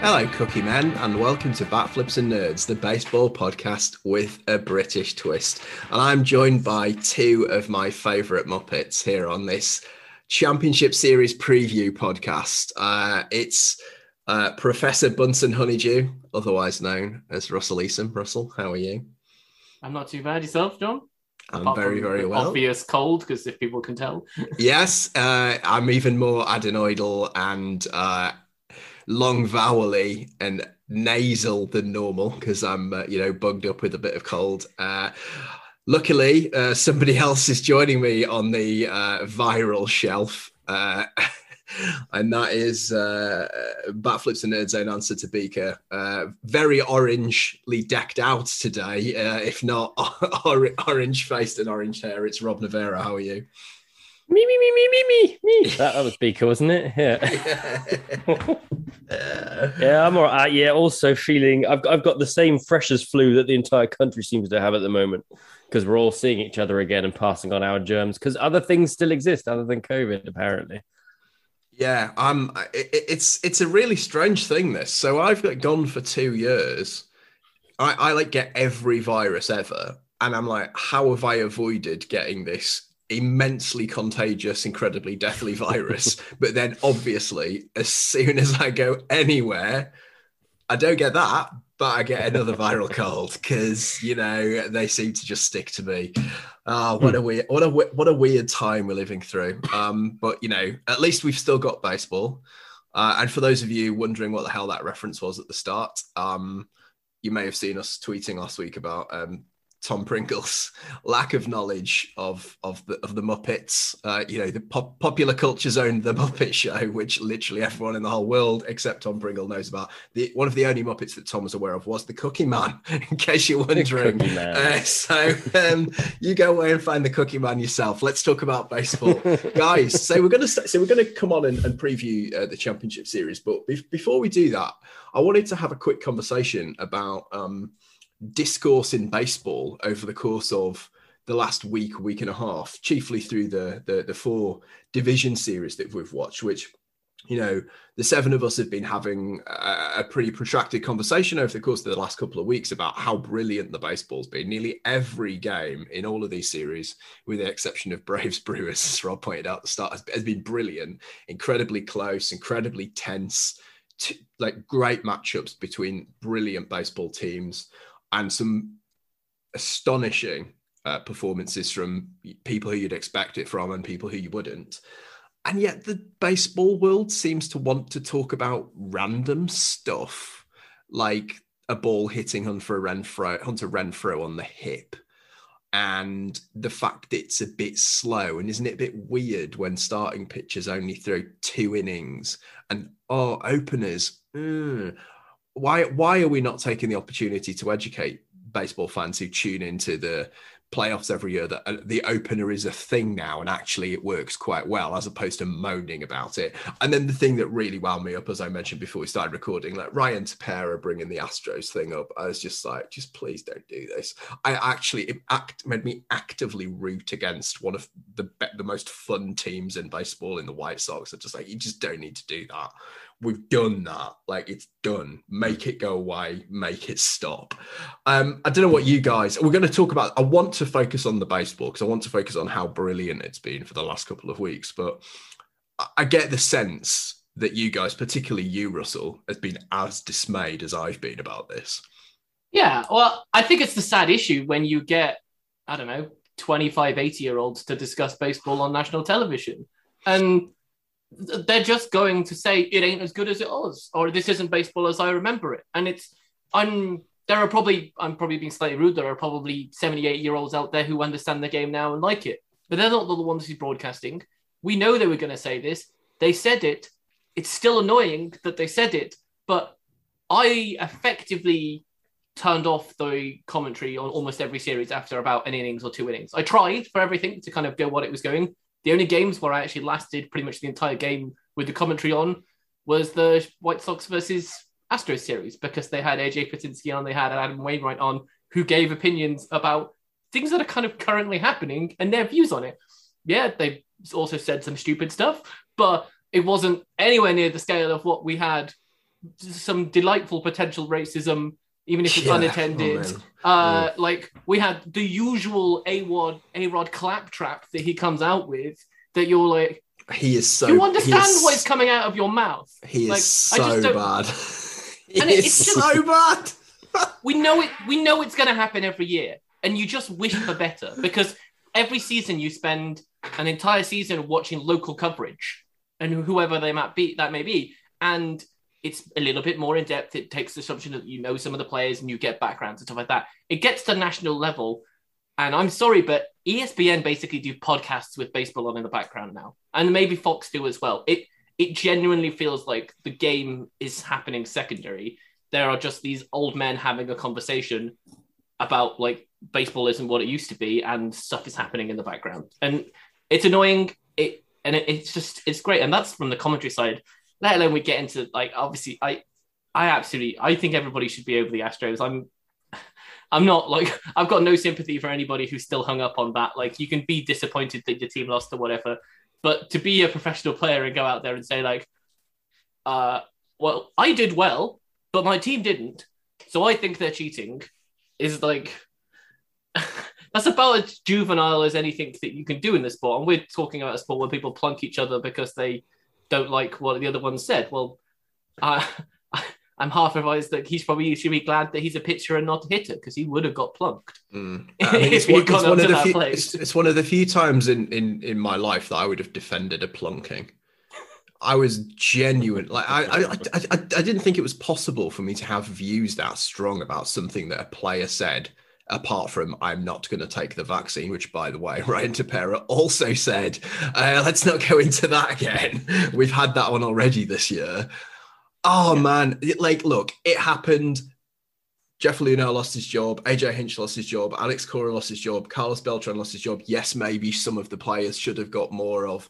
Hello, Cookie Men, and welcome to Bat Flips and Nerds, the baseball podcast with a British twist. And I'm joined by two of my favourite Muppets here on this Championship Series preview podcast. It's Professor Bunsen Honeydew, otherwise known as Russell Eason. Russell, how are you? I'm not too bad. Yourself, John? I'm very, very well. Obvious cold, because if people can tell. Yes, I'm even more adenoidal and long vowel-y and nasal than normal because I'm, bugged up with a bit of cold. Luckily, somebody else is joining me on the viral shelf, and that is Bat Flips and Nerds' own answer to Beaker. Very orangely decked out today, if not orange-faced and orange hair. It's Rob Navarro. How are you? Me. That was Beaker, wasn't it? Yeah. Yeah, I'm all right. Yeah, also feeling I've got the same freshers flu that the entire country seems to have at the moment because we're all seeing each other again and passing on our germs because other things still exist other than COVID, apparently. Yeah, it's a really strange thing, this. So I've gone for 2 years. I get every virus ever, and I'm like, how have I avoided getting this immensely contagious, incredibly deathly virus? But then obviously, as soon as I go anywhere, I don't get that, but I get another viral cold because, they seem to just stick to me. What a weird time we're living through. But, at least we've still got baseball. And for those of you wondering what the hell that reference was at the start, you may have seen us tweeting last week about Tom Pringle's lack of knowledge of the Muppets, the popular culture's own The Muppet Show, which literally everyone in the whole world except Tom Pringle knows about. One of the only Muppets that Tom was aware of was the Cookie Man, in case you're wondering. So you go away and find the Cookie Man yourself. Let's talk about baseball, guys. So we're going to come on and preview the Championship Series, but before we do that, I wanted to have a quick conversation about discourse in baseball over the course of the last week and a half, chiefly through the 4 division series that we've watched, which, the 7 of us have been having a pretty protracted conversation over the course of the last couple of weeks about how brilliant the baseball's been. Nearly every game in all of these series, with the exception of Braves Brewers, as Rob pointed out at the start, has been brilliant, incredibly close, incredibly tense, great matchups between brilliant baseball teams, and some astonishing performances from people who you'd expect it from and people who you wouldn't. And yet the baseball world seems to want to talk about random stuff, like a ball hitting Hunter Renfroe on the hip, and the fact it's a bit slow. And isn't it a bit weird when starting pitchers only throw 2 innings and openers? Why are we not taking the opportunity to educate baseball fans who tune into the playoffs every year that the opener is a thing now and actually it works quite well, as opposed to moaning about it? And then the thing that really wound me up, as I mentioned before we started recording, like Ryan Tepera bringing the Astros thing up, I was just like, just please don't do this. It made me actively root against one of the most fun teams in baseball, in the White Sox. I'm just like, you just don't need to do that. We've done that. It's done. Make it go away. Make it stop. I don't know what you guys... We're going to talk about... I want to focus on the baseball because I want to focus on how brilliant it's been for the last couple of weeks. But I get the sense that you guys, particularly you, Russell, has been as dismayed as I've been about this. Yeah, well, I think it's the sad issue when you get, 25, 80-year-olds to discuss baseball on national television. And they're just going to say it ain't as good as it was, or this isn't baseball as I remember it. And I'm probably being slightly rude. There are probably 78-year-olds out there who understand the game now and like it, but they're not the ones who's broadcasting. We know they were going to say this. They said it. It's still annoying that they said it, but I effectively turned off the commentary on almost every series after about an innings or 2 innings. I tried for everything to kind of go what it was going. The only games where I actually lasted pretty much the entire game with the commentary on was the White Sox versus Astros series, because they had AJ Patinsky on, they had Adam Wainwright on, who gave opinions about things that are kind of currently happening and their views on it. Yeah, they also said some stupid stuff, but it wasn't anywhere near the scale of what we had some delightful potential racism, even if it's Yeah. unintended. Like we had the usual A-Rod claptrap that he comes out with that you're like, he is so. you understand what is coming out of your mouth. He is like, so bad. And it's just so bad. We know it's going to happen every year, and you just wish for better because every season you spend an entire season watching local coverage and whoever that may be, and it's a little bit more in depth. It takes the assumption that you know some of the players and you get backgrounds and stuff like that. It gets to national level, and I'm sorry, but ESPN basically do podcasts with baseball on in the background now, and maybe Fox do as well. It genuinely feels like the game is happening secondary. There are just these old men having a conversation about like baseball isn't what it used to be, and stuff is happening in the background, and it's annoying. It's great, and that's from the commentary side. Let alone we get into like obviously I think everybody should be over the Astros. I'm not like I've got no sympathy for anybody who's still hung up on that. Like you can be disappointed that your team lost or whatever, but to be a professional player and go out there and say like, well, I did well, but my team didn't, so I think they're cheating, is like that's about as juvenile as anything that you can do in the sport. And we're talking about a sport where people plunk each other because they don't like what the other one said. Well, I'm half advised that he should be glad that he's a pitcher and not a hitter because he would have got plunked. I mean, it's one of the few times in my life that I would have defended a plunking. I was genuine. Like I didn't think it was possible for me to have views that strong about something that a player said, apart from I'm not going to take the vaccine, which, by the way, Ryan Tepera also said, let's not go into that again. We've had that one already this year. Oh, man. Like, look, it happened. Jeff Luhnow lost his job. AJ Hinch lost his job. Alex Cora lost his job. Carlos Beltran lost his job. Yes, maybe some of the players should have got more of...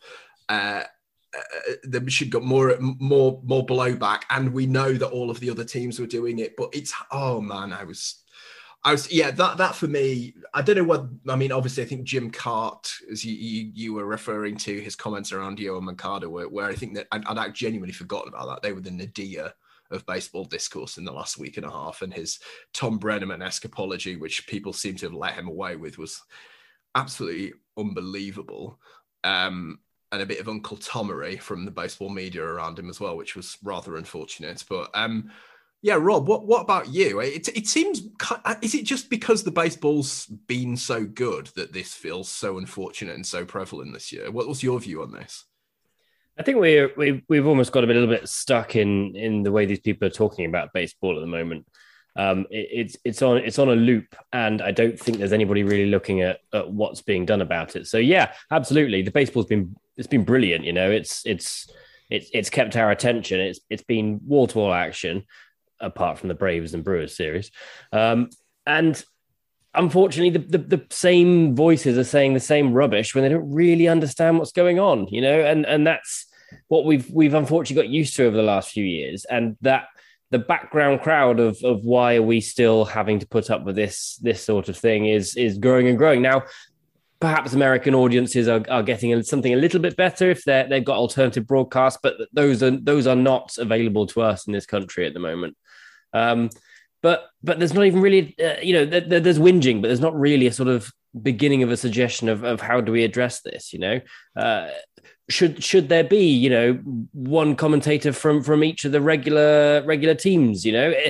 they should got more blowback, and we know that all of the other teams were doing it, but it's I was that for me, I don't know what I mean. Obviously I think Jim Cart, as you were referring to his comments around Yoan Moncada, where I think that I'd genuinely forgotten about that. They were the nadir of baseball discourse in the last week and a half, and his Tom Brenneman-esque apology, which people seem to have let him away with, was absolutely unbelievable. And a bit of Uncle Tomery from the baseball media around him as well, which was rather unfortunate. But yeah, Rob, what about you? It seems, is it just because the baseball's been so good that this feels so unfortunate and so prevalent this year? What was your view on this? I think we've almost got a little bit stuck in the way these people are talking about baseball at the moment. It's on a loop, and I don't think there's anybody really looking at what's being done about it. So yeah, absolutely, the baseball's been brilliant. You know, it's kept our attention. It's been wall-to-wall action, apart from the Braves and Brewers series, and unfortunately, the same voices are saying the same rubbish when they don't really understand what's going on. You know, and that's what we've unfortunately got used to over the last few years, and that. The background crowd of why are we still having to put up with this sort of thing is growing and growing. Now, perhaps American audiences are getting something a little bit better if they've got alternative broadcasts, but those are not available to us in this country at the moment. But there's not even really, there's whinging, but there's not really a sort of beginning of a suggestion of how do we address this, you know? Should there be, you know, one commentator from each of the regular teams? You know,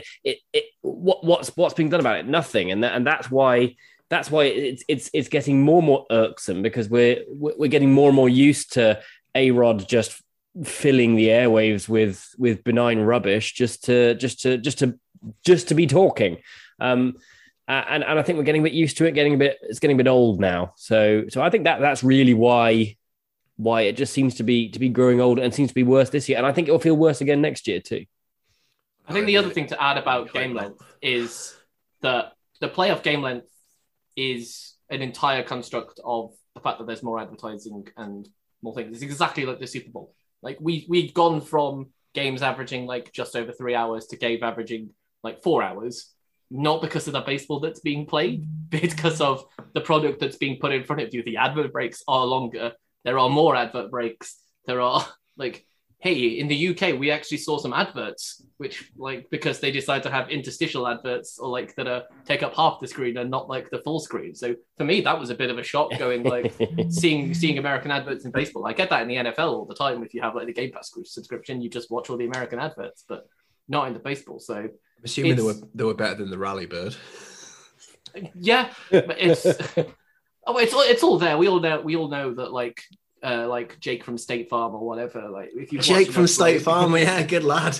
what's being done about it? Nothing, and that's why it's getting more and more irksome, because we're getting more and more used to A-Rod just filling the airwaves with benign rubbish just to be talking. And I think we're getting a bit used to it. It's getting a bit old now. So I think that's really why it just seems to be growing older and seems to be worse this year. And I think it'll feel worse again next year too. I think the other thing to add about game length is that the playoff game length is an entire construct of the fact that there's more advertising and more things. It's exactly like the Super Bowl. Like we've gone from games averaging like just over 3 hours to game averaging like 4 hours, not because of the baseball that's being played, but because of the product that's being put in front of you. The advert breaks are longer. There are more advert breaks. There are hey, in the UK, we actually saw some adverts, which like because they decide to have interstitial adverts or like that take up half the screen and not like the full screen. So for me, that was a bit of a shock going like seeing American adverts in baseball. I get that in the NFL all the time. If you have like the Game Pass subscription, you just watch all the American adverts, but not in the baseball. So I'm assuming they were better than the Rally Bird. Yeah, but it's all there. We all know that like Jake from State Farm or whatever. Like if you Jake from State Farm, yeah, good lad.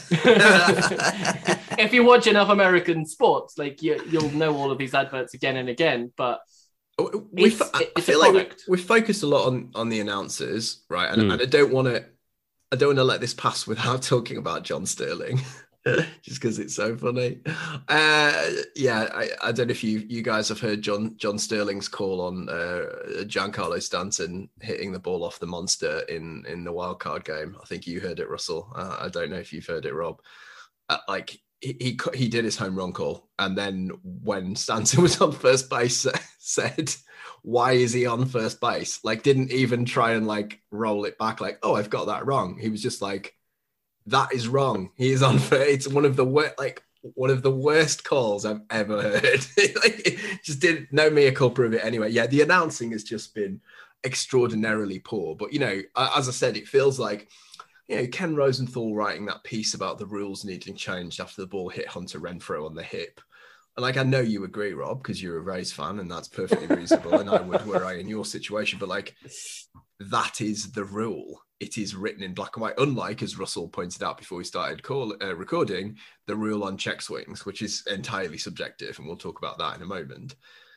If you watch enough American sports, like you'll know all of these adverts again and again. But it's I feel like we've focused a lot on the announcers, right? And I don't want to let this pass without talking about John Sterling. Just because it's so funny. I don't know if you guys have heard John Sterling's call on Giancarlo Stanton hitting the ball off the monster in the wildcard game. I think you heard it, Russell. I don't know if you've heard it, Rob. He did his home run call, and then when Stanton was on first base, said, "Why is he on first base?" Like, didn't even try and like roll it back. Like, "Oh, I've got that wrong." He was just like, "That is wrong. He is on first." It's one of the worst calls I've ever heard. Just did no mea culpa of it anyway. Yeah, the announcing has just been extraordinarily poor. But as I said, it feels like Ken Rosenthal writing that piece about the rules needing changed after the ball hit Hunter Renfroe on the hip. And I know you agree, Rob, because you're a Rays fan, and that's perfectly reasonable. And I would were I in your situation, but that is the rule. It is written in black and white, unlike, as Russell pointed out before we started recording, the rule on check swings, which is entirely subjective, and we'll talk about that in a moment.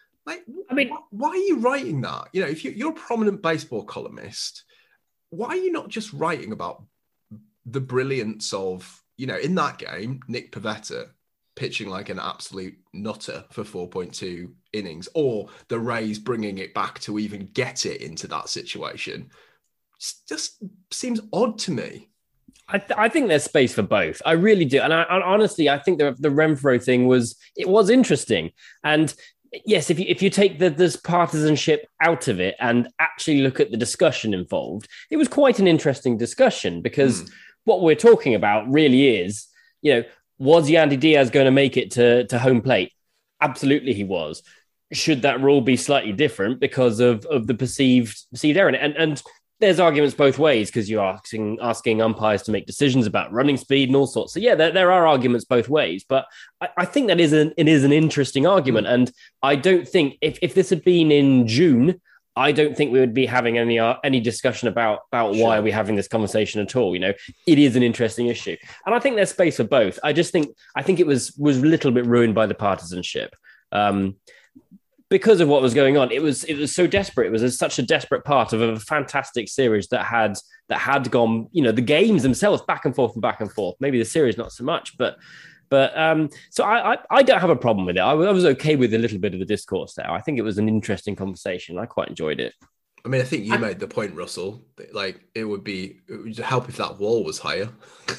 Why are you writing that? If you're a prominent baseball columnist, why are you not just writing about the brilliance of, in that game, Nick Pivetta pitching like an absolute nutter for 4.2 innings, or the Rays bringing it back to even get it into that situation? Just seems odd to me. I think there's space for both. I really do. And honestly, I think the Renfroe thing was interesting. And yes, if you take this partisanship out of it and actually look at the discussion involved, it was quite an interesting discussion, because what we're talking about really is, was Yandy Diaz going to make it to home plate? Absolutely he was. Should that rule be slightly different because of the perceived error? And there's arguments both ways, because you're asking umpires to make decisions about running speed and all sorts. So yeah, there are arguments both ways, but I think it is an interesting argument. And I don't think if this had been in June, I don't think we would be having any discussion about why are we having this conversation at all. It is an interesting issue, and I think there's space for both. I think it was a little bit ruined by the partisanship. Because of what was going on, it was so desperate. It was such a desperate part of a fantastic series that had gone, the games themselves back and forth and back and forth. Maybe the series not so much, but so I don't have a problem with it. I was okay with a little bit of the discourse there. I think it was an interesting conversation. I quite enjoyed it. I mean, I think you made the point, Russell. Like, it would help if that wall was higher.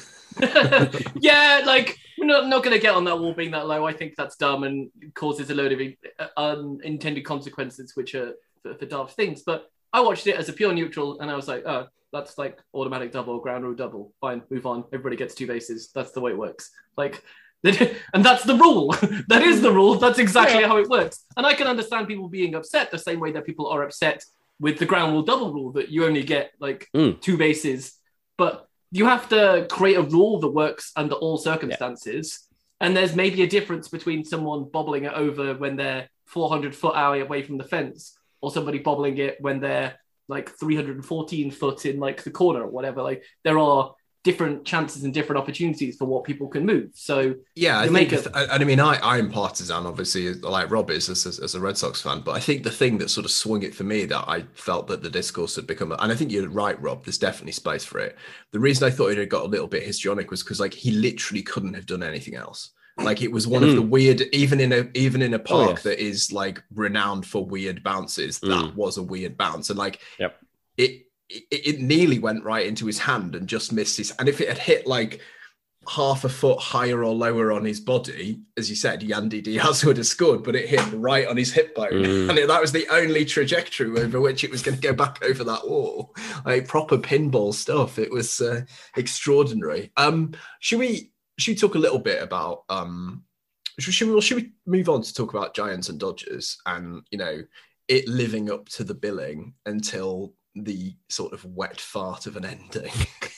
Yeah, like, we're not going to get on that wall being that low. I think that's dumb and causes a load of unintended consequences, which are for daft things. But I watched it as a pure neutral, and I was like, oh, that's like automatic double, ground rule double. Fine, move on. Everybody gets 2 bases. That's the way it works. Like, and that's the rule. That is the rule. That's exactly how it works. And I can understand people being upset the same way that people are upset with the ground rule double rule, that you only get like 2 bases. But you have to create a rule that works under all circumstances. And there's maybe a difference between someone bobbling it over when they're 400 foot away from the fence, or somebody bobbling it when they're like 314 foot in like the corner or whatever. Like, there are different chances and different opportunities for what people can move. So yeah, I'm partisan, obviously, like Rob is as a Red Sox fan, but I think the thing that sort of swung it for me, that I felt that the discourse had become, and I think you're right, Rob, there's definitely space for it. The reason I thought it had got a little bit histrionic was because, like, he literally couldn't have done anything else. Like, it was one of the weird, even in a park that is like renowned for weird bounces, that was a weird bounce. And like, it nearly went right into his hand and just missed his. And if it had hit like half a foot higher or lower on his body, as you said, Yandy Diaz would have scored, but it hit right on his hip bone. And that was the only trajectory over which it was going to go back over that wall. Like proper pinball stuff. It was extraordinary. Should we talk a little bit about should we move on to talk about Giants and Dodgers and, you know, it living up to the billing until the sort of wet fart of an ending?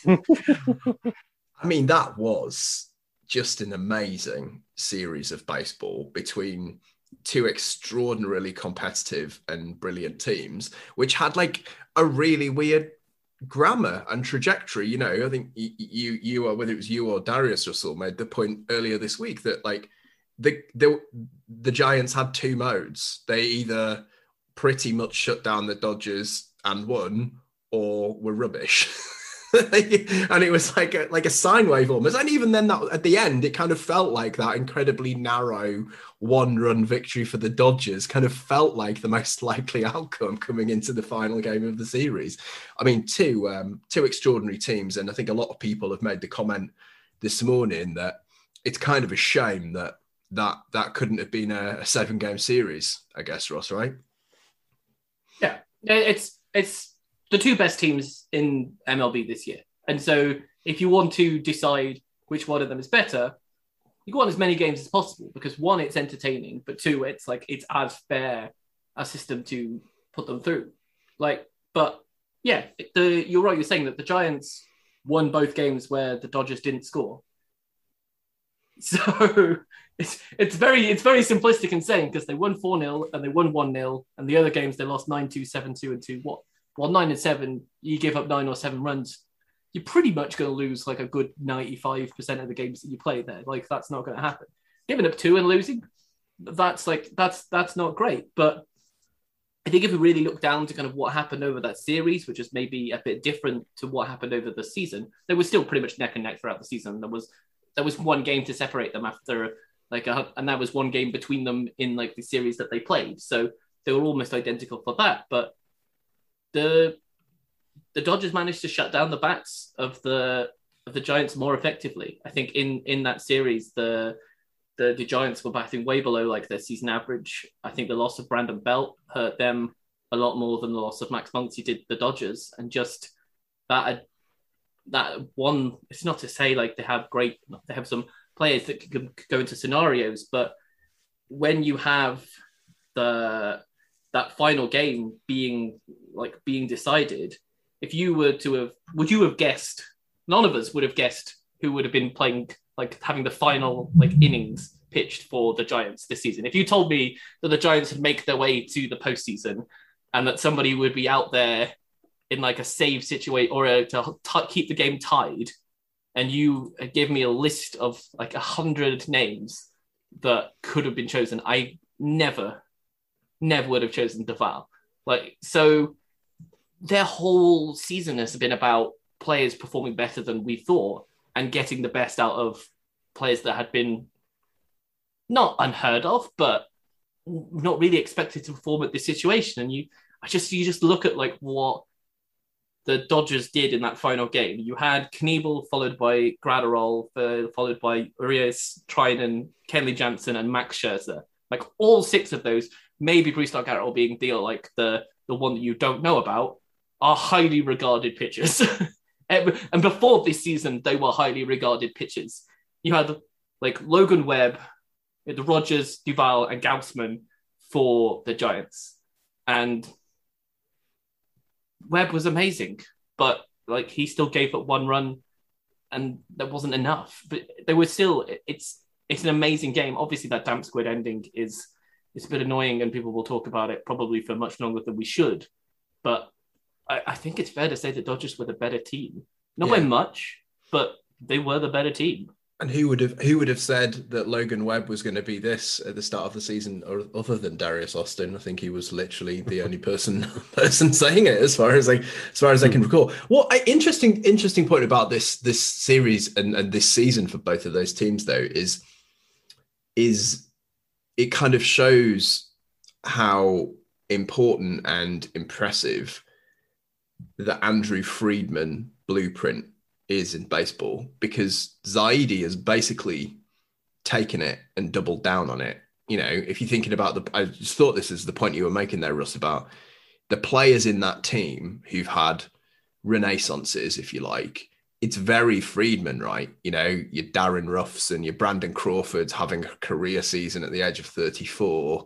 I mean, that was just an amazing series of baseball between two extraordinarily competitive and brilliant teams, which had like a really weird grammar and trajectory. You know, I think you or whether it was you or Darius Russell made the point earlier this week that like the Giants had two modes. They either pretty much shut down the Dodgers and won, or were rubbish. And it was like a sine wave almost. And even then, that at the end, it kind of felt like that incredibly narrow one-run victory for the Dodgers kind of felt like the most likely outcome coming into the final game of the series. I mean, two extraordinary teams, and I think a lot of people have made the comment this morning that it's kind of a shame that couldn't have been a 7-game series, I guess, Ross, right? Yeah, it's the two best teams in MLB this year. And so if you want to decide which one of them is better, you want as many games as possible because one, it's entertaining, but two, it's like it's as fair a system to put them through. Like, but yeah, you're right. You're saying that the Giants won both games where the Dodgers didn't score. So it's very simplistic in saying because they won 4-0 and they won 1-0, and the other games they lost 9-2, 7-2, and 2-1. Well, 9-7, you give up 9 or 7 runs, you're pretty much going to lose like a good 95% of the games that you play there. Like that's not going to happen. Giving up 2 and losing, that's not great. But I think if we really look down to kind of what happened over that series, which is maybe a bit different to what happened over the season, they were still pretty much neck and neck throughout the season. There was one game to separate them after and that was one game between them in like the series that they played. So they were almost identical for that. But the Dodgers managed to shut down the bats of the Giants more effectively. I think in that series, the Giants were batting way below like their season average. I think the loss of Brandon Belt hurt them a lot more than the loss of Max Muncy did the Dodgers. And just that one, it's not to say like they have some players that could go into scenarios, but when you have that final game being decided, if you were to have, would you have guessed? None of us would have guessed who would have been playing, like having the final like innings pitched for the Giants this season. If you told me that the Giants would make their way to the postseason and that somebody would be out there in like a save situation or to keep the game tied, and you give me a list of like 100 names that could have been chosen, I never would have chosen Duvall. Like, so their whole season has been about players performing better than we thought and getting the best out of players that had been not unheard of, but not really expected to perform at this situation. And you just look at like what the Dodgers did in that final game. You had Knievel followed by Graterol, followed by Urias, Trinan, Kenley Jansen, and Max Scherzer. Like all 6 of those, maybe Brusdar Graterol being the one that you don't know about, are highly regarded pitchers. And before this season, they were highly regarded pitchers. You had like Logan Webb, the Rogers, Duvall, and Gaussman for the Giants. And Webb was amazing, but like he still gave up 1 run and that wasn't enough. But they were still, it's an amazing game. Obviously that damp squid ending is a bit annoying and people will talk about it probably for much longer than we should. But I think it's fair to say the Dodgers were the better team. Not by much, but they were the better team. And who would have said that Logan Webb was going to be this at the start of the season, or other than Darius Austin? I think he was literally the only person saying it, as far as I can recall. What interesting point about this series and this season for both of those teams, though, is it kind of shows how important and impressive the Andrew Friedman blueprint is in baseball, because Zaidi has basically taken it and doubled down on it. You know, if you're thinking about I just thought this is the point you were making there, Russ, about the players in that team who've had renaissances, if you like. It's very Friedman, right? You know, your Darren Ruffs and your Brandon Crawford's having a career season at the age of 34.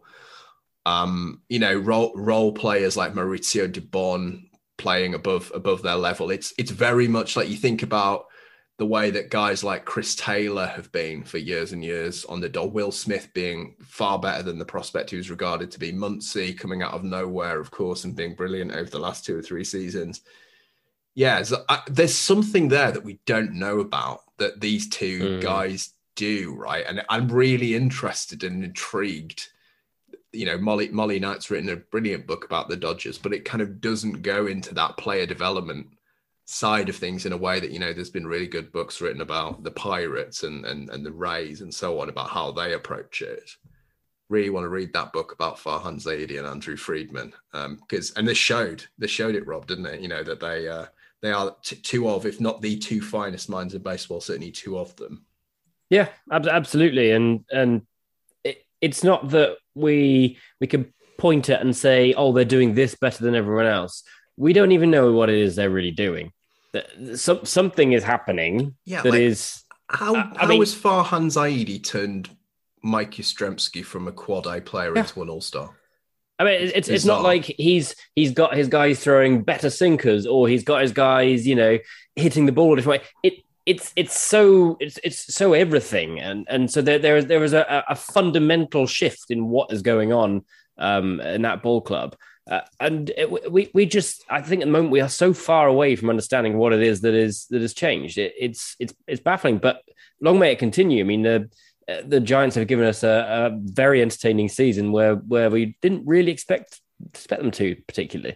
You know, role players like Maurizio Dubon playing above their level. It's very much like you think about the way that guys like Chris Taylor have been for years and years on the dog. Will Smith being far better than the prospect who was regarded to be. Muncy coming out of nowhere, of course, and being brilliant over the last 2 or 3 seasons. Yeah, so there's something there that we don't know about that these two guys do, right? And I'm really interested and intrigued. You know, Molly Knight's written a brilliant book about the Dodgers, but it kind of doesn't go into that player development side of things in a way that, you know, there's been really good books written about the Pirates and the Rays and so on, about how they approach it. Really want to read that book about Farhan Zaidi and Andrew Friedman, because they showed it, Rob, didn't it? You know, that they are two of, if not the 2 finest minds in baseball, certainly 2 of them. Yeah, absolutely, and it's not that we can point at and say, oh, they're doing this better than everyone else. We don't even know what it is they're really doing. Something is happening. Yeah, that is. How has Farhan Zaidi turned Mike Yastrzemski from a quad A player into an all-star? I mean, it's not like he's got his guys throwing better sinkers, or he's got his guys, you know, hitting the ball a different way. It's so everything, and so there is a fundamental shift in what is going on in that ball club. And we just, I think at the moment we are so far away from understanding what it is that has changed. It's baffling, but long may it continue. I mean, the Giants have given us a very entertaining season where we didn't really expect them to, particularly.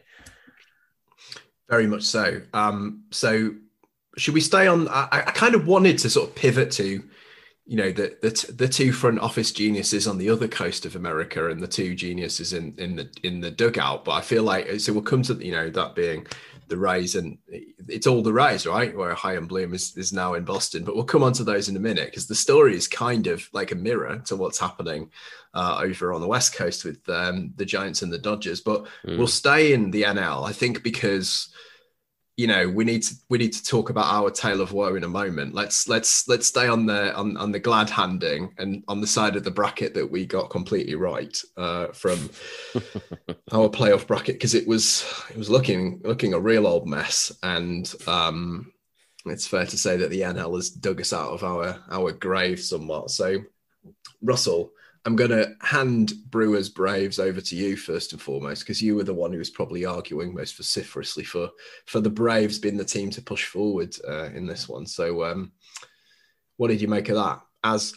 Very much so. So should we stay on? I kind of wanted to sort of pivot to, you know, the 2 front office geniuses on the other coast of America and the 2 geniuses in the dugout. But I feel like, so we'll come to, you know, that being the Rays, and it's all the Rays, right? Where Chaim Bloom is now in Boston. But we'll come on to those in a minute, because the story is kind of like a mirror to what's happening over on the West Coast with the Giants and the Dodgers. But we'll stay in the NL, I think, because, you know, we need to talk about our tale of woe in a moment. Let's stay on the glad handing and on the side of the bracket that we got completely right from our playoff bracket, because it was looking a real old mess, and it's fair to say that the NL has dug us out of our grave somewhat. So, Russell, I'm going to hand Brewers Braves over to you first and foremost, because you were the one who was probably arguing most vociferously for the Braves being the team to push forward in this one. So what did you make of that? As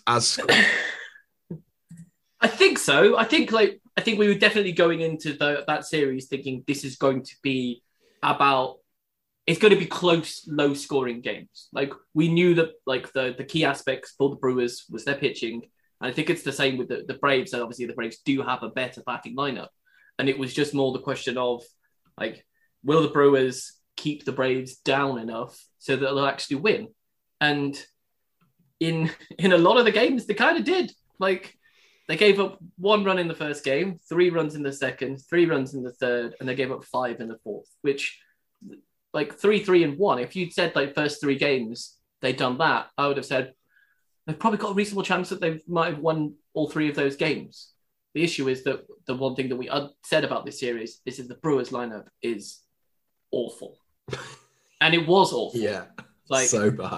I think so. I think we were definitely going into that series thinking this is going to be it's going to be close, low scoring games. Like, we knew that, like, the key aspects for the Brewers was their pitching. I think it's the same with the Braves. And obviously the Braves do have a better batting lineup. And it was just more the question of, like, will the Brewers keep the Braves down enough so that they'll actually win? And in a lot of the games, they kind of did. Like, they gave up 1 run in the first game, 3 runs in the second, 3 runs in the third, and they gave up 5 in the fourth, which, like, 3, and 1. If you'd said, like, first 3 games, they'd done that, I would have said, they've probably got a reasonable chance that they might have won all 3 of those games. The issue is that the one thing that we said about this series is that the Brewers lineup is awful. And it was awful. Yeah, like, so bad.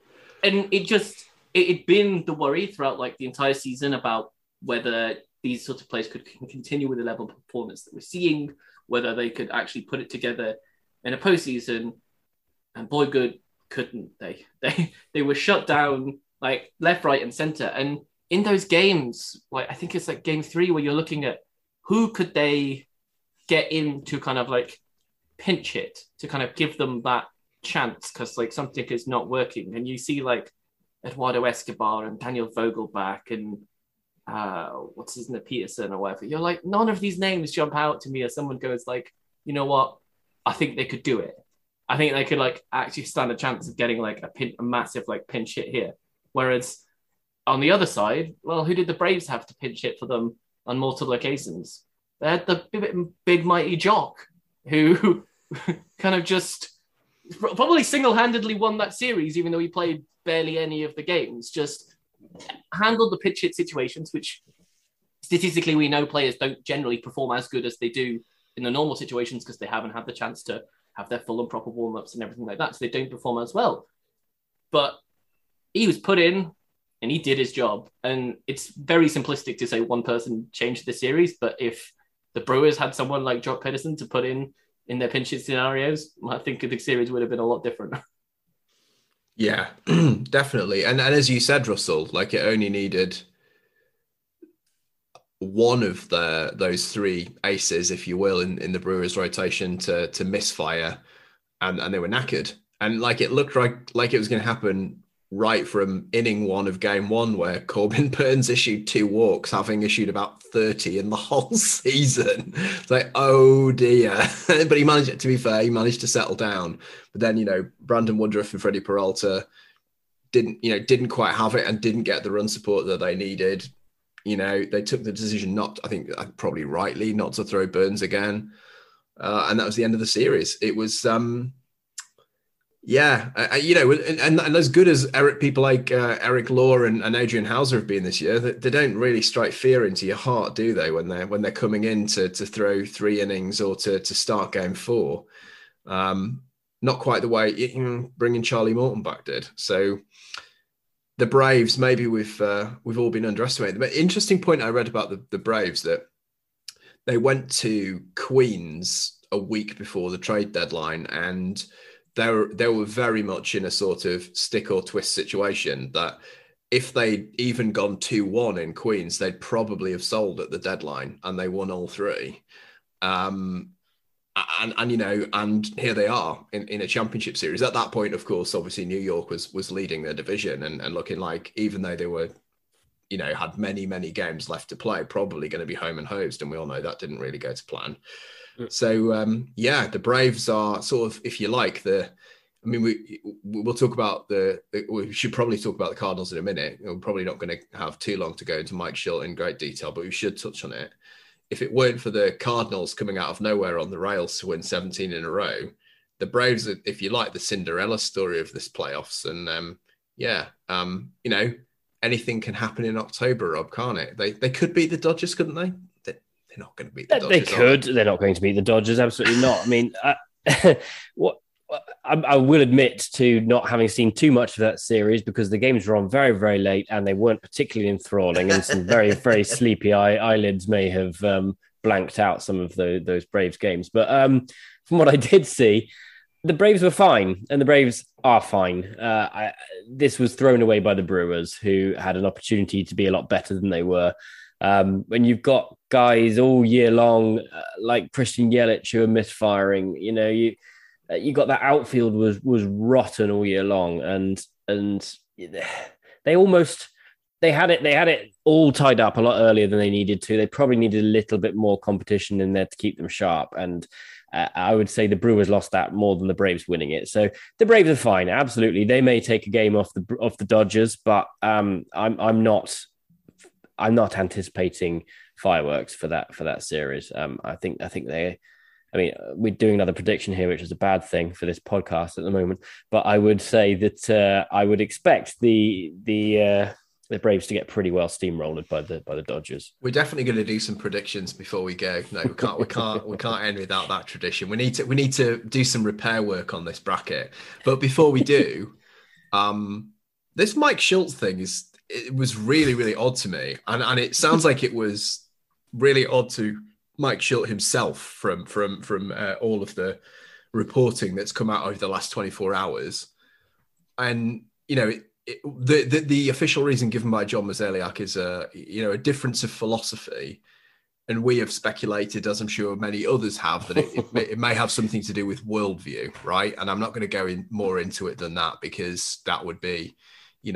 It'd been the worry throughout, like, the entire season about whether these sorts of players could continue with the level of performance that we're seeing, whether they could actually put it together in a postseason. And boy, good couldn't they? They were shut down, like, left, right, and center. And in those games, like, I think it's like game 3 where you're looking at who could they get in to kind of, like, pinch hit to kind of give them that chance, because, like, something is not working. And you see, like, Eduardo Escobar and Daniel Vogelbach and what's his name, Peterson or whatever. You're like, none of these names jump out to me as someone goes, like, you know what? I think they could do it. I think they could like actually stand a chance of getting like a massive like pinch hit here. Whereas on the other side, well, who did the Braves have to pinch hit for them on multiple occasions? They had the big mighty Jock, who kind of just probably single-handedly won that series, even though he played barely any of the games. Just handled the pinch hit situations, which statistically we know players don't generally perform as good as they do in the normal situations because they haven't had the chance to have their full and proper warm-ups and everything like that, so they don't perform as well. But he was put in and he did his job. And it's very simplistic to say one person changed the series, but if the Brewers had someone like Jock Pederson to put in their pinch hit scenarios, I think the series would have been a lot different. Yeah, definitely. And as you said, Russell, like it only needed one of those three aces, if you will, in the Brewers rotation to misfire, and they were knackered. And like it looked like it was going to happen right from inning one of game one, where Corbin Burns issued 2 walks, having issued about 30 in the whole season. It's like, oh dear. But he managed, to be fair, he managed to settle down. But then, Brandon Woodruff and Freddie Peralta didn't quite have it and didn't get the run support that they needed. They took the decision I think probably rightly, not to throw Burns again. And that was the end of the series. It was, and as good as people like Eric Law and Adrian Hauser have been this year, they don't really strike fear into your heart, do they? When they're coming in to throw 3 innings or to start game 4, not quite the way bringing Charlie Morton back did. So the Braves, maybe we've all been underestimated. But interesting point I read about the Braves, that they went to Queens a week before the trade deadline, and they were very much in a sort of stick or twist situation, that if they'd even gone 2-1 in Queens, they'd probably have sold at the deadline, and they won all 3. And here they are in a championship series. At that point, of course, obviously New York was leading their division and looking like, even though they were, had many, many games left to play, probably going to be home and hosed. And we all know that didn't really go to plan. So, the Braves are sort of, if you like, we'll talk about we should probably talk about the Cardinals in a minute. We're probably not going to have too long to go into Mike Shildt in great detail, but we should touch on it. If it weren't for the Cardinals coming out of nowhere on the rails to win 17 in a row, the Braves are, if you like, the Cinderella story of this playoffs. And anything can happen in October, Rob, can't it? They could beat the Dodgers, couldn't they? They're not going to beat the Dodgers. They could. They're not going to beat the Dodgers. Absolutely not. I mean, I will admit to not having seen too much of that series, because the games were on very, very late and they weren't particularly enthralling, and some very, very sleepy eyelids may have blanked out some of those Braves games. But from what I did see, the Braves were fine, and the Braves are fine. This was thrown away by the Brewers, who had an opportunity to be a lot better than they were. When you've got guys all year long, like Christian Yelich, who are misfiring, you got that outfield was rotten all year long, and they had it all tied up a lot earlier than they needed to. They probably needed a little bit more competition in there to keep them sharp, and I would say the Brewers lost that more than the Braves winning it. So the Braves are fine, absolutely. They may take a game off the Dodgers, but I'm not anticipating fireworks for that series. I think we're doing another prediction here, which is a bad thing for this podcast at the moment. But I would say that I would expect the Braves to get pretty well steamrolled by the Dodgers. We're definitely going to do some predictions before we go. No, we can't end without that tradition. We need to do some repair work on this bracket. But before we do, this Mike Shildt thing it was really, really odd to me. And it sounds like it was really odd to Mike Shildt himself from all of the reporting that's come out over the last 24 hours. And, the official reason given by John Mozeliak is a difference of philosophy. And we have speculated, as I'm sure many others have, that it may have something to do with worldview, right? And I'm not going to go more into it than that, because that would be,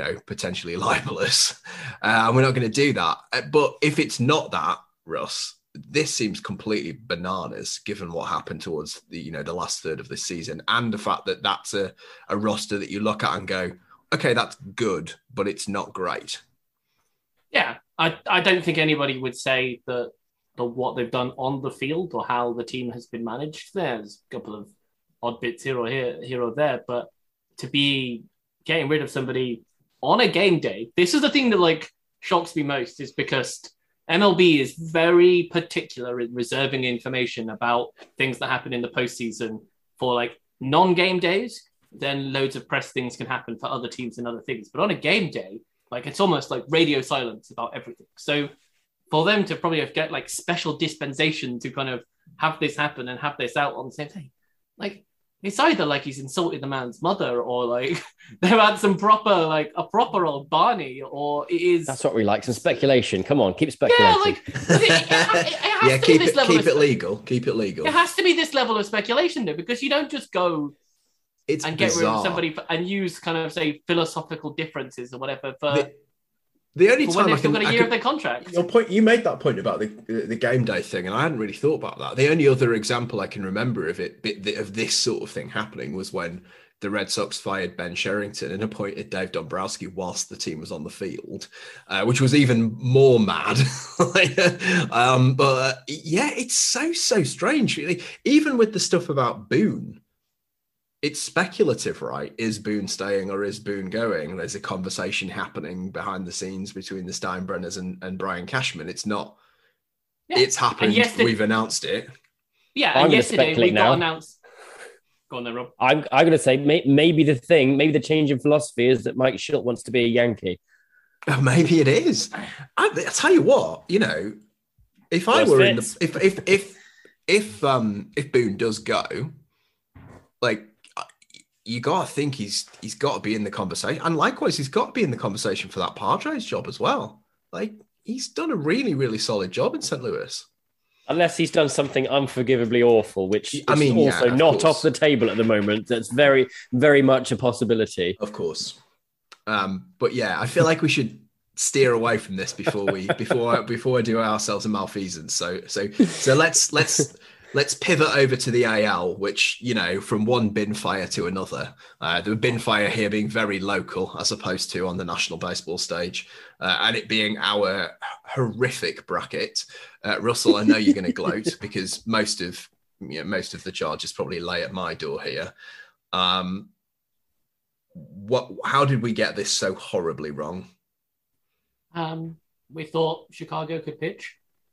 potentially libelous. And we're not going to do that. But if it's not that, Russ, this seems completely bananas given what happened towards the last third of this season, and the fact that that's a roster that you look at and go, okay, that's good, but it's not great. Yeah, I don't think anybody would say that what they've done on the field or how the team has been managed. There's a couple of odd bits here or there, but to be getting rid of somebody on a game day, this is the thing that like shocks me most, is because MLB is very particular in reserving information about things that happen in the postseason for like non-game days. Then loads of press things can happen for other teams and other things. But on a game day, like it's almost like radio silence about everything. So for them to probably get like special dispensation to kind of have this happen and have this out on the same day, like it's either like he's insulted the man's mother, or like they've had some a proper old Barney, or it is. That's what we like, some speculation. Come on, keep speculating. Yeah, like keep it legal. Keep it legal. It has to be this level of speculation though, because you don't just go and get rid of somebody and use kind of say philosophical differences or whatever for. The only time they've still got a year of their contract. Your point, you made that point about the game day thing, and I hadn't really thought about that. The only other example I can remember of this sort of thing happening was when the Red Sox fired Ben Sherrington and appointed Dave Dombrowski whilst the team was on the field, which was even more mad. But it's so strange. Really. Even with the stuff about Boone, it's speculative, right? Is Boone staying or is Boone going? There's a conversation happening behind the scenes between the Steinbrenners and Brian Cashman. It's not. Yeah. It's happened. We've announced it. Yeah, and yesterday we got announced. Go on then, Rob. I'm going to say maybe the change in philosophy is that Mike Shildt wants to be a Yankee. Oh, maybe it is. I tell you what, if I were in the if Boone does go, like. You got to think he's got to be in the conversation. And likewise, he's got to be in the conversation for that Padres job as well. Like, he's done a really, really solid job in St. Louis. Unless he's done something unforgivably awful, which is also not off the table at the moment. That's very, very much a possibility. Of course. But yeah, I feel like we should steer away from this before we do ourselves a malfeasance. So let's pivot over to the AL, which, from one bin fire to another, the bin fire here being very local as opposed to on the national baseball stage, and it being our horrific bracket. Russell, I know you're going to gloat because most of the charges probably lay at my door here. How did we get this so horribly wrong? We thought Chicago could pitch.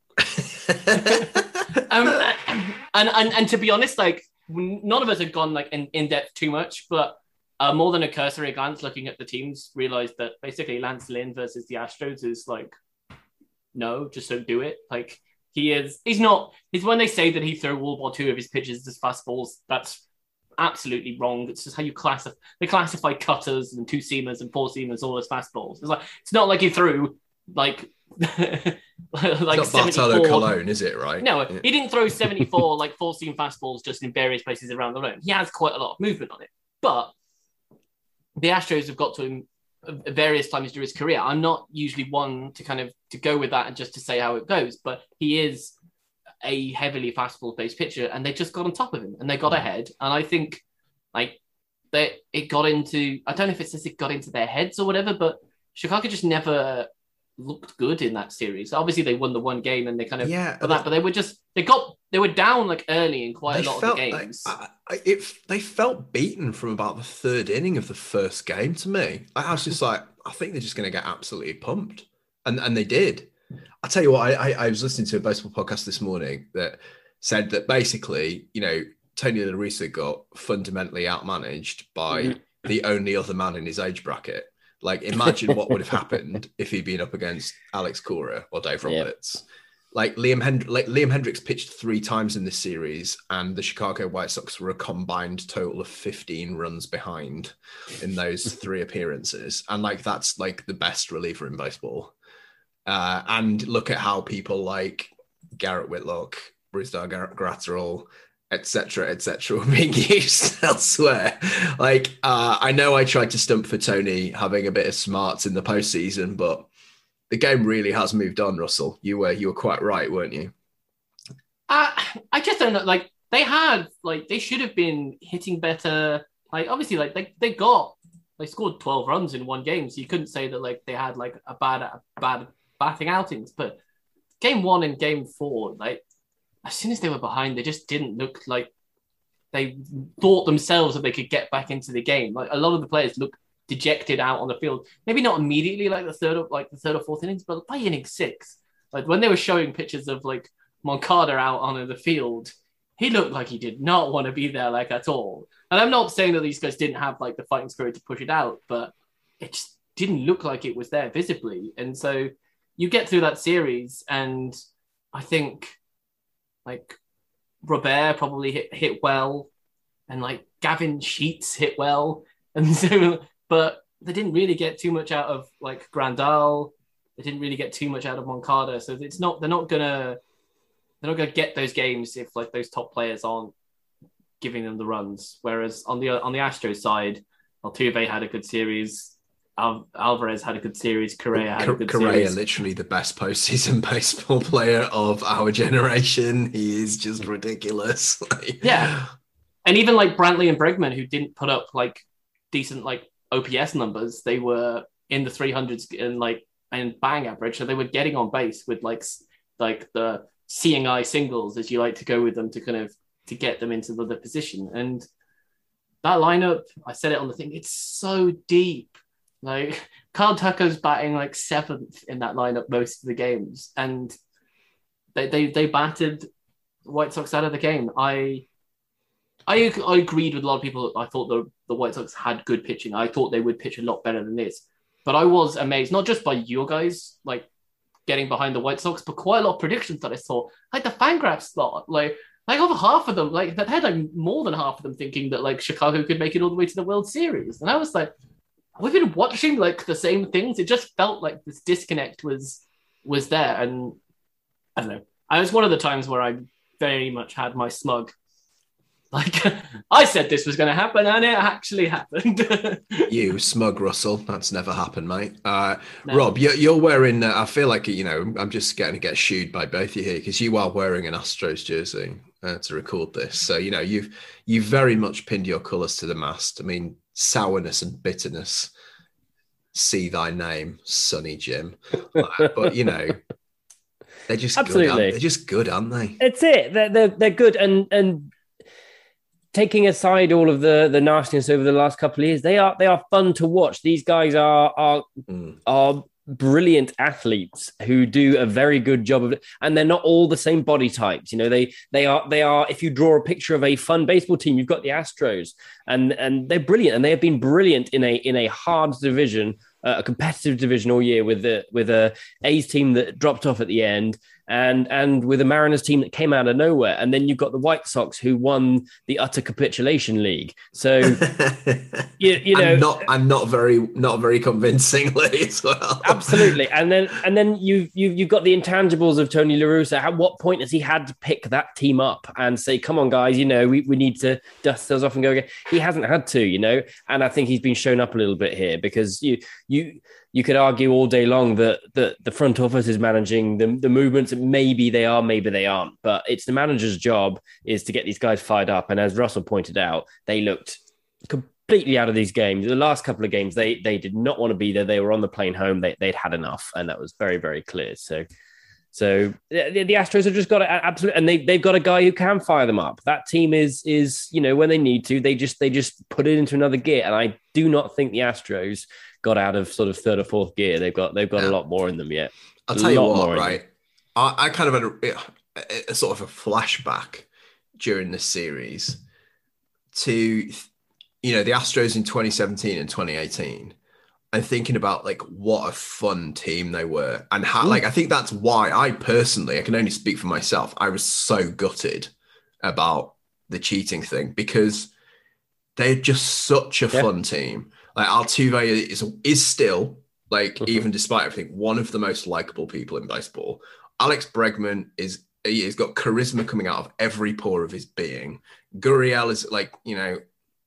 And to be honest, like none of us had gone like in depth too much, but more than a cursory glance looking at the teams, realized that basically Lance Lynn versus the Astros is like, no, just don't do it. Like he's when they say that he threw World War II of his pitches as fastballs, that's absolutely wrong. It's just how you classify cutters and two seamers and four seamers all as fastballs. It's not like he threw like like it's not Bartolo Colon, is it, right? No, he didn't throw 74 like four-seam fastballs just in various places around the room. He has quite a lot of movement on it. But the Astros have got to him various times during his career. I'm not usually one to go with that and just to say how it goes, but he is a heavily fastball-based pitcher, and they just got on top of him and they got ahead. And I think like it got into, I don't know if it says it got into their heads or whatever, but Chicago just never looked good in that series. Obviously they won the one game and they kind of but they were down like early in quite a lot of the games. They felt beaten from about the third inning of the first game to me. I was just like, I think they're just going to get absolutely pumped, and they did. I'll tell you what, I was listening to a baseball podcast this morning that said that basically, Tony La Russa got fundamentally outmanaged by the only other man in his age bracket. Like, imagine what would have happened if he'd been up against Alex Cora or Dave Roberts. Yep. Like Liam Hendricks pitched 3 times in this series, and the Chicago White Sox were a combined total of 15 runs behind in those 3 appearances. And like, that's like the best reliever in baseball. And look at how people like Garrett Whitlock, Brusdar Gratterall, etc., were being used elsewhere. Like, I know I tried to stump for Tony having a bit of smarts in the postseason, but the game really has moved on, Russell. You were quite right, weren't you? I just don't know. Like they should have been hitting better. Like obviously, like they scored 12 runs in one game, so you couldn't say that like they had like a bad batting outings. But game one and game four, like as soon as they were behind, they just didn't look like they thought themselves that they could get back into the game. Like a lot of the players looked dejected out on the field. Maybe not immediately like the third or fourth innings, but by inning six, like when they were showing pictures of like Moncada out on the field, he looked like he did not want to be there like at all. And I'm not saying that these guys didn't have like the fighting spirit to push it out, but it just didn't look like it was there visibly. And so you get through that series, and I think like Robert probably hit well, and like Gavin Sheets hit well, and so but they didn't really get too much out of like Grandal. They didn't really get too much out of Moncada, so they're not gonna get those games if like those top players aren't giving them the runs. Whereas on the Astros side, Altuve had a good series. Alvarez had a good series. Correa had a good series. Literally the best postseason baseball player of our generation. He is just ridiculous. Yeah. And even like Brantley and Bregman, who didn't put up like decent like OPS numbers, they were in the 300s and bang average. So they were getting on base with like the seeing eye singles, as you like to go with them, to kind of to get them into the position. And that lineup, I said it on the thing, it's so deep. Like Kyle Tucker's batting like seventh in that lineup most of the games, and they battered the White Sox out of the game. I agreed with a lot of people. I thought the White Sox had good pitching. I thought they would pitch a lot better than this, but I was amazed not just by you guys like getting behind the White Sox, but quite a lot of predictions that I saw, like the Fangraphs slot, like over half of them, like that had like more than half of them thinking that like Chicago could make it all the way to the World Series, and I was like, we've been watching like the same things. It just felt like this disconnect was there. And I don't know. I was one of the times where I very much had my smug. Like I said this was going to happen, and it actually happened. You smug Russell, that's never happened, mate. No. Rob, you're wearing. I feel like I'm just going to get shooed by both of you here because you are wearing an Astros jersey to record this. So you've very much pinned your colours to the mast. I mean, sourness and bitterness. See thy name, Sonny Jim. But they're just absolutely. They're just good, aren't they? It's it. They're good, and taking aside all of the nastiness over the last couple of years, they are fun to watch. These guys are brilliant athletes who do a very good job of it, and they're not all the same body types. They are. If you draw a picture of a fun baseball team, you've got the Astros, and they're brilliant, and they have been brilliant in a hard division, a competitive division all year with a A's team that dropped off at the end, and with a Mariners team that came out of nowhere, and then you've got the White Sox who won the utter capitulation league. So and not very convincingly as well. Absolutely, and then you've got the intangibles of Tony La Russa. At what point has he had to pick that team up and say, "Come on, guys, we need to dust those off and go again"? He hasn't had to, and I think he's been shown up a little bit here because you could argue all day long that the front office is managing the movements. Maybe they are, maybe they aren't. But it's the manager's job is to get these guys fired up. And as Russell pointed out, they looked completely out of these games. The last couple of games, they did not want to be there. They were on the plane home. They'd had enough. And that was very, very clear. So the Astros have just got to absolutely, and they've got a guy who can fire them up. That team is when they need to, they just put it into another gear. And I do not think the Astros got out of sort of third or fourth gear. They've got a lot more in them yet. I'll tell you what, right? I kind of had a sort of a flashback during this series to, the Astros in 2017 and 2018. And thinking about like what a fun team they were, and how I think that's why I can only speak for myself. I was so gutted about the cheating thing because they're just such a fun team. Like Altuve is still even despite everything, one of the most likable people in baseball. Alex Bregman he's got charisma coming out of every pore of his being. Gurriel is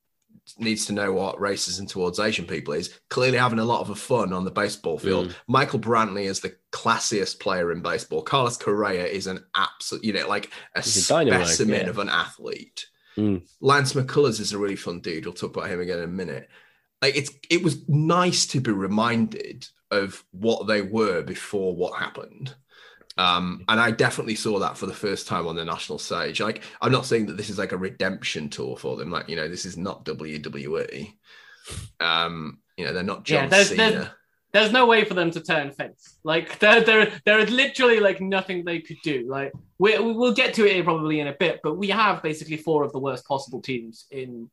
needs to know what racism towards Asian people is, clearly having a lot of fun on the baseball field. Michael Brantley is the classiest player in baseball. Carlos Correa is an absolute, like a specimen of an athlete. Lance McCullers is a really fun dude. We'll talk about him again in a minute. Like it was nice to be reminded of what they were before what happened. And I definitely saw that for the first time on the national stage. Like, I'm not saying that this is like a redemption tour for them. Like, this is not WWE. They're not John Cena. There's no way for them to turn face. Like, there is literally like nothing they could do. Like, we'll get to it probably in a bit, but we have basically 4 of the worst possible teams in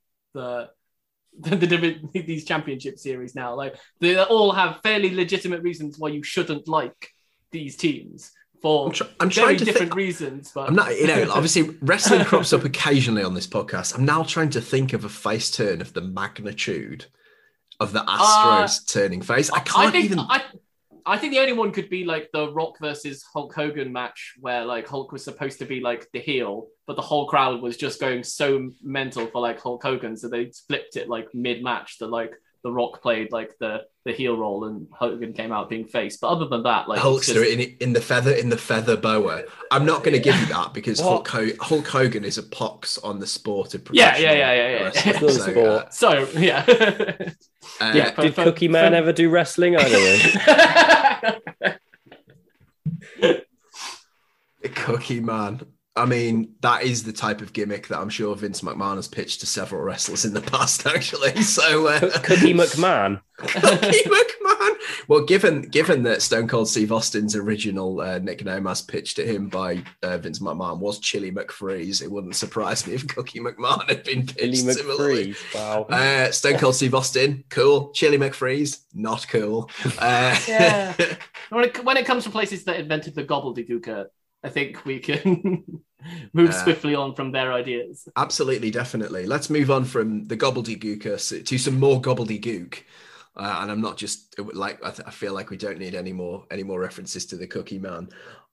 these championship series now. Like, they all have fairly legitimate reasons why you shouldn't like these teams. For I'm trying to different reasons, but I'm not. Obviously, wrestling crops up occasionally on this podcast. I'm now trying to think of a face turn of the magnitude of the Astros turning face. I think the only one could be like the Rock versus Hulk Hogan match, where like Hulk was supposed to be like the heel, but the whole crowd was just going so mental for like Hulk Hogan, so they flipped it like mid-match that like the Rock played like the heel role and Hogan came out being face. But other than that, like Hulkster in the feather boa. I'm not going to give you that because Hulk Hogan is a pox on the sport of professional wrestling. So yeah. Did Cookie Man ever do wrestling? I don't know. Cookie Man. I mean, that is the type of gimmick that I'm sure Vince McMahon has pitched to several wrestlers in the past, actually. So, Cookie McMahon. Cookie McMahon. Well, given that Stone Cold Steve Austin's original nickname, as pitched to him by Vince McMahon, was Chili McFreeze, it wouldn't surprise me if Cookie McMahon had been pitched similarly. Wow. Stone Cold Steve Austin, cool. Chili McFreeze, not cool. Yeah. When it comes to places that invented the gobbledygooker, I think we can move swiftly on from their ideas. Absolutely, definitely. Let's move on from the gobbledygooker to some more gobbledygook. And I'm not just like, I feel like we don't need any more references to the Cookie Man.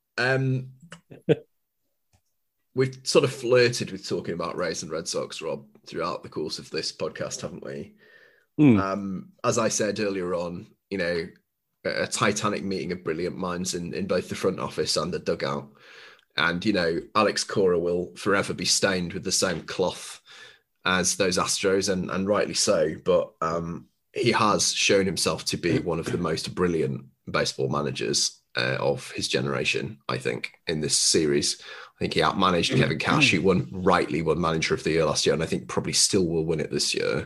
We've sort of flirted with talking about Rays and Red Sox, Rob, throughout the course of this podcast, haven't we? As I said earlier on, a titanic meeting of brilliant minds in both the front office and the dugout. And, Alex Cora will forever be stained with the same cloth as those Astros, and rightly so. But he has shown himself to be one of the most brilliant baseball managers of his generation, I think, in this series. I think he outmanaged Kevin Cash, who won Manager of the Year last year, and I think probably still will win it this year.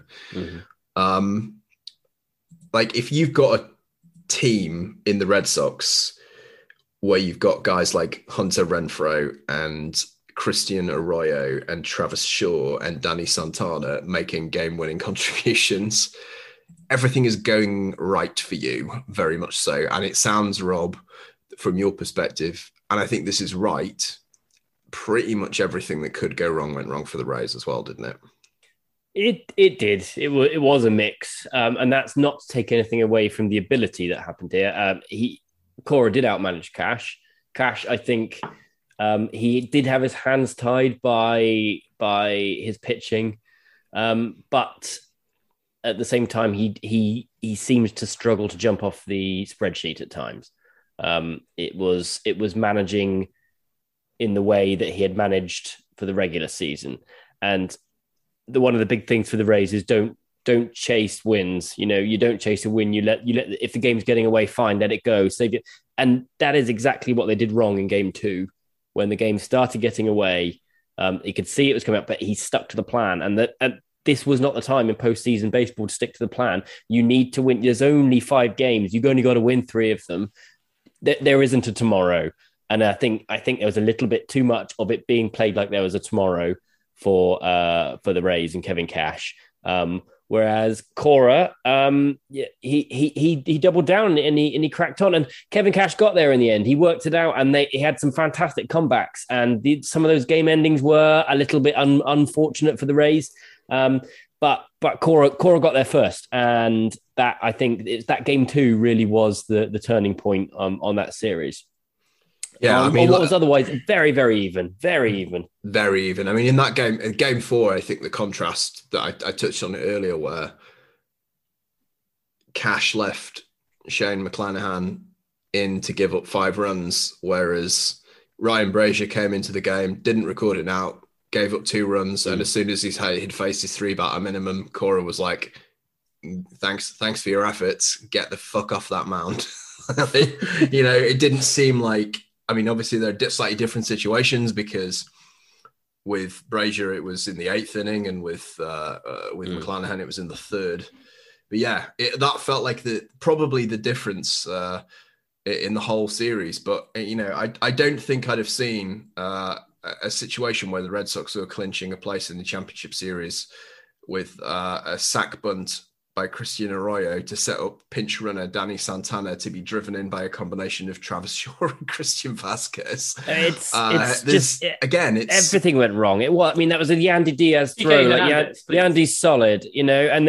Like, if you've got a team in the Red Sox where you've got guys like Hunter Renfroe and Christian Arroyo and Travis Shaw and Danny Santana making game-winning contributions, everything is going right for you, very much so. And it sounds, Rob, from your perspective, and I think this is right, pretty much everything that could go wrong went wrong for the Rays as well, didn't it? It did. It was a mix, and that's not to take anything away from the ability that happened here. Cora did outmanage Cash. Cash, I think, he did have his hands tied by his pitching, but at the same time, he seems to struggle to jump off the spreadsheet at times. It was managing in the way that he had managed for the regular season, and one of the big things for the Rays is don't chase wins. You don't chase a win. You let if the game's getting away, fine, let it go. Save it. And that is exactly what they did wrong in game 2. When the game started getting away, he could see it was coming up, but he stuck to the plan. And this was not the time in postseason baseball to stick to the plan. You need to win. There's only 5 games. You've only got to win 3 of them. There isn't a tomorrow. And I think there was a little bit too much of it being played like there was a tomorrow for the Rays and Kevin Cash. Whereas Cora, he doubled down and he cracked on, and Kevin Cash got there in the end. He worked it out, and he had some fantastic comebacks. And some of those game endings were a little bit unfortunate for the Rays, but Cora got there first, and that, I think, that game 2 really was the turning point on that series. Yeah, I mean, what was otherwise very, very even, very even. Very even. I mean, in that game, in game 4, I think the contrast that I touched on it earlier, where Cash left Shane McClanahan in to give up 5 runs, whereas Ryan Brazier came into the game, didn't record it out, gave up 2 runs, and as soon as he'd faced his 3 batter minimum, Cora was like, thanks for your efforts, get the fuck off that mound. It didn't seem like, I mean, obviously there are slightly different situations, because with Brazier it was in the 8th inning, and with McClanahan it was in the 3rd. But yeah, that felt like probably the difference in the whole series. But I don't think I'd have seen a situation where the Red Sox were clinching a place in the championship series with a sac bunt by Christian Arroyo to set up pinch runner Danny Santana to be driven in by a combination of Travis Shaw and Christian Vasquez. It's just it's everything went wrong. That was a Yandy Diaz throw. Yandy's solid, and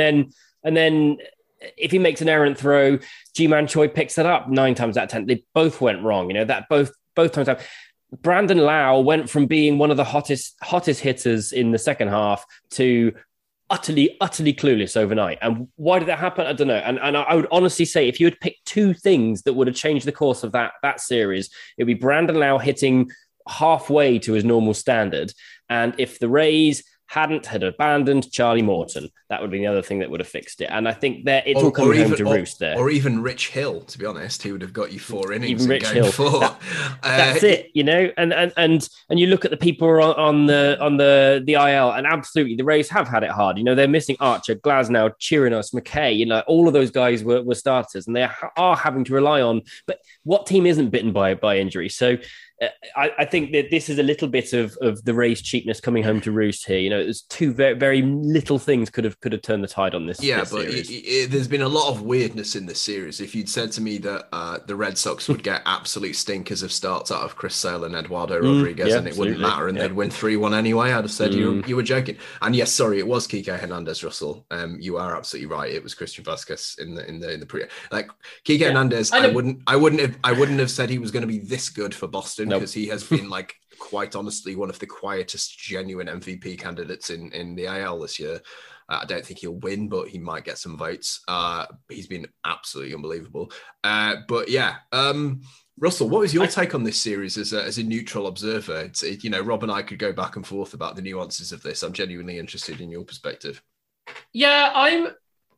then if he makes an errant throw, G-Man Choi picks that up 9 times out of 10. They both went wrong. That both times out. Brandon Lau went from being one of the hottest hitters in the second half to utterly clueless overnight. And why did that happen? I don't know. And I would honestly say, if you had picked 2 things that would have changed the course of that series, it would be Brandon Lau hitting halfway to his normal standard. And if the Rays had abandoned Charlie Morton, that would be the other thing that would have fixed it. And I think that it's all coming home to roost there. Or even Rich Hill, to be honest, he would have got you 4 innings. Even Rich Hill. That's it, And you look at the people on the IL, and absolutely the Rays have had it hard. They're missing Archer, Glasnow, Chirinos, McKay. All of those guys were starters, and they are having to rely on. But what team isn't bitten by injury? So I think that this is a little bit of the Rays' cheapness coming home to roost here. There's 2 very, very little things could have turned the tide on this. Yeah, this but there's been a lot of weirdness in this series. If you'd said to me that the Red Sox would get absolute stinkers of starts out of Chris Sale and Eduardo Rodriguez, and it wouldn't matter, and they'd win 3-1 anyway, I'd have said you were joking. And yes, sorry, it was Kike Hernandez, Russell. You are absolutely right. It was Christian Vasquez in the pre. Like Kike Hernandez, I wouldn't have said he was going to be this good for Boston, because he has been like, quite honestly, one of the quietest genuine MVP candidates in the AL this year. I don't think he'll win, but he might get some votes. He's been absolutely unbelievable. But yeah, Russell, what was your take on this series as a neutral observer? Rob and I could go back and forth about the nuances of this. I'm genuinely interested in your perspective. Yeah, I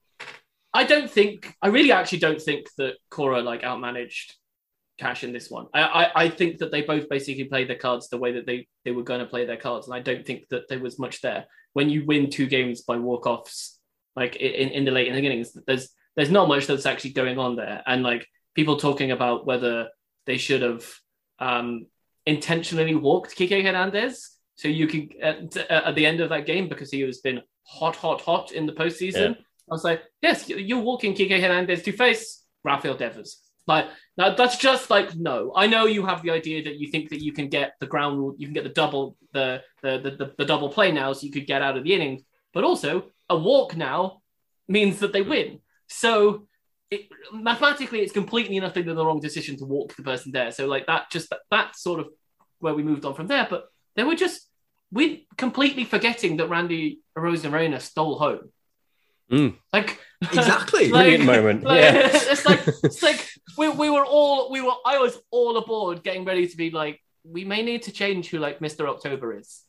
really actually don't think that Cora outmanaged Cash in this one. I think that they both basically played their cards the way that they were going to play their cards, and I don't think that there was much there. When you win 2 games by walk-offs, in the late innings, there's not much that's actually going on there. And people talking about whether they should have intentionally walked Kike Hernandez so you could at the end of that game, because he has been hot in the postseason. Yeah. I was like, yes, you're walking Kike Hernandez to face Rafael Devers. Now that's just no. I know you have the idea that you think that you can get the ground rule, you can get the double play now, so you could get out of the innings. But also, a walk now means that they win. So mathematically, it's completely nothing but the wrong decision to walk the person there. So that's sort of where we moved on from there. But we're completely forgetting that Randy Arozarena stole home. Exactly. Brilliant moment. It's like I was all aboard, getting ready to be we may need to change who Mr. October is.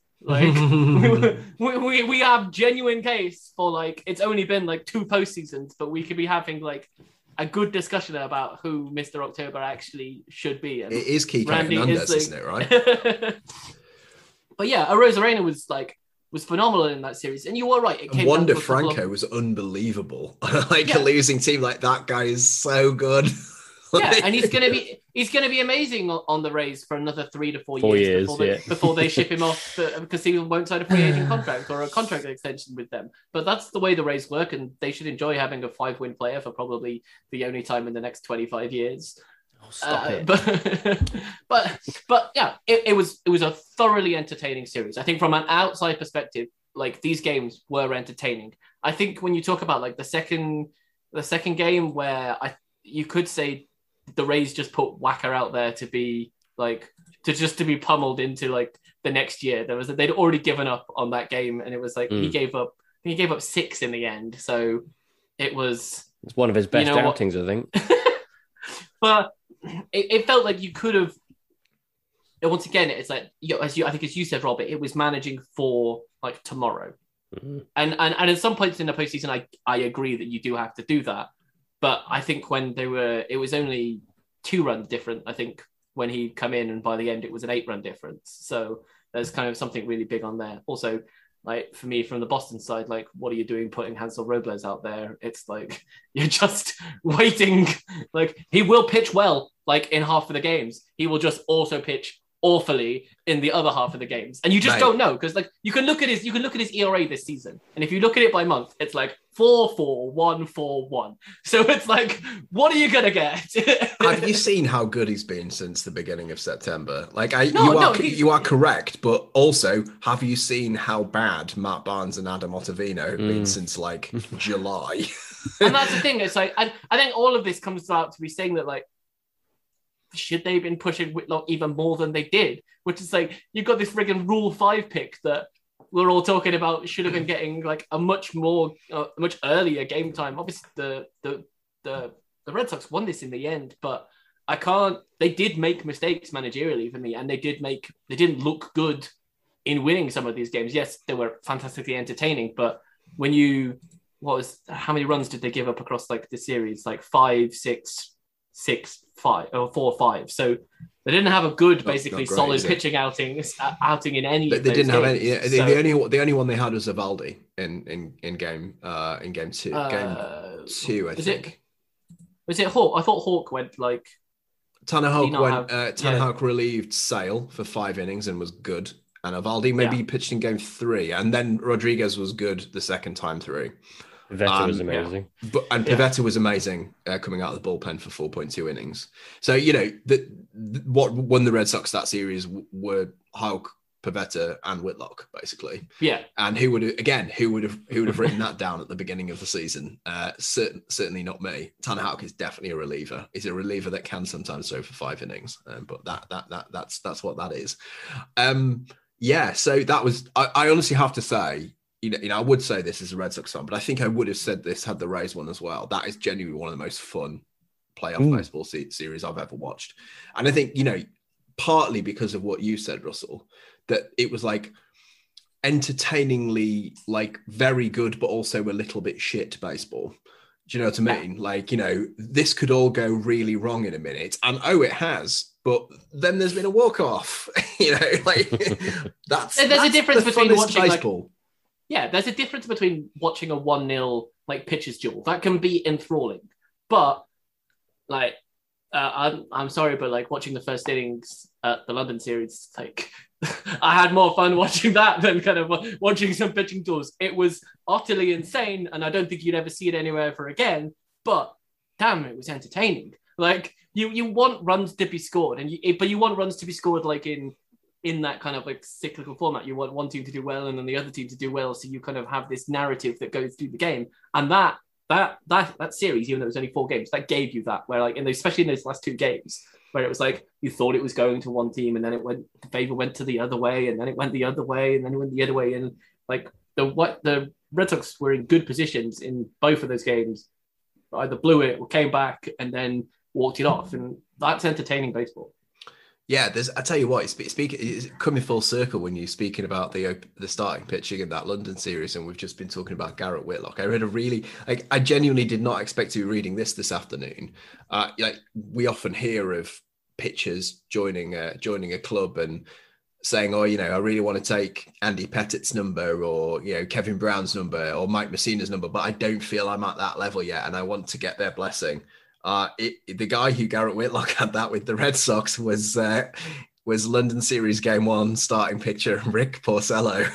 We have genuine case for it's only been 2 postseasons, but we could be having a good discussion about who Mr. October actually should be. And it is Kike Hernandez, isn't it, right? But yeah, Arozarena was phenomenal in that series, and you were right. It came Wander Franco was unbelievable. A losing team like that guy is so good. Yeah, and he's going to be amazing on the Rays for another 3 to 4 years before they ship him off because he won't sign a free agent contract or a contract extension with them. But that's the way the Rays work, and they should enjoy having a 5-win player for probably the only time in the next 25 years. Stop it. But yeah, it was a thoroughly entertaining series. I think from an outside perspective, these games were entertaining. I think when you talk about the second game where you could say the Rays just put Wacker out there to be like to be pummeled into like the next year. They'd already given up on that game, and it was like he gave up 6 in the end. So it was. It's one of his best outings, I think. But it felt like you could have. Once again, it's like I think as you said, Robert, it was managing for like tomorrow, and at some points in the postseason, I agree that you do have to do that. But I think when it was only 2 runs different. I think when he'd come in, and by the end it was an 8-run difference. So there's kind of something really big on there. Also, like for me from the Boston side, like what are you doing putting Hansel Robles out there? It's like you're just waiting. Like he will pitch well, like in half of the games. He will just also pitch awfully in the other half of the games, and you just don't know, because like you can look at his ERA this season, and if you look at it by month, it's like 4.4, 1.41. So it's like, what are you gonna get? Have you seen how good he's been since the beginning of September? Like, you are correct, but also, have you seen how bad Matt Barnes and Adam Ottavino have been since like July? And that's the thing. It's like I think all of this comes out to be saying that like, should they have been pushing Whitlock even more than they did? Which is like, you've got this friggin' Rule 5 pick that we're all talking about should have been getting like a much earlier game time. Obviously, the Red Sox won this in the end, but they did make mistakes managerially for me, and they didn't look good in winning some of these games. Yes, they were fantastically entertaining, but how many runs did they give up across like the series? Like 5, 6, 5 or 4 or 5. So they didn't have a good, basically not great, solid pitching outing in any. They didn't have any. Yeah, so, the only one they had was Eovaldi in game 2. Game 2, I think. Was it Hawk? I thought Hawk went like. Tanner Houck relieved Sale for 5 innings and was good. And Eovaldi maybe pitched in game 3, and then Rodriguez was good the second time through. Pivetta was amazing. Pivetta was amazing coming out of the bullpen for 4.2 innings. So, you know, what won the Red Sox that series were Houck, Pivetta, and Whitlock, basically. Yeah. And who would have written that down at the beginning of the season? Certainly not me. Tanner Houck is definitely a reliever. He's a reliever that can sometimes throw for 5 innings, but that's what that is. So that was. I honestly have to say. You know, I would say this as a Red Sox fan, but I think I would have said this had the Rays won as well. That is genuinely one of the most fun playoff baseball series I've ever watched. And I think, you know, partly because of what you said, Russell, that it was like entertainingly, like very good, but also a little bit shit baseball. Do you know what I mean? Like, you know, this could all go really wrong in a minute. And it has. But then there's been a walk-off. You know, like that's a difference between watching baseball. Like, yeah, there's a difference between watching a 1-0 like pitcher's duel. That can be enthralling. But like I'm sorry, but like watching the first innings at the London series, like I had more fun watching that than kind of watching some pitching duels. It was utterly insane, and I don't think you'd ever see it anywhere ever again. But damn, it was entertaining. Like you want runs to be scored, but you want runs to be scored like in that kind of like cyclical format. You want one team to do well and then the other team to do well, so you kind of have this narrative that goes through the game. And that series, even though it was only 4 games, that gave you that, where like especially in those last 2 games, where it was like you thought it was going to one team and then the favor went to the other way, and then it went the other way, and then it went the other way, and like the Red Sox were in good positions in both of those games, either blew it or came back and then walked it off, and that's entertaining baseball. Yeah, I tell you what, it's coming full circle when you're speaking about the starting pitching in that London series, and we've just been talking about Garrett Whitlock. I read I genuinely did not expect to be reading this afternoon. Like we often hear of pitchers joining a club and saying, oh, you know, I really want to take Andy Pettit's number, or, you know, Kevin Brown's number, or Mike Messina's number, but I don't feel I'm at that level yet, and I want to get their blessing. The guy who Garrett Whitlock had that with the Red Sox was London Series Game 1 starting pitcher Rick Porcello.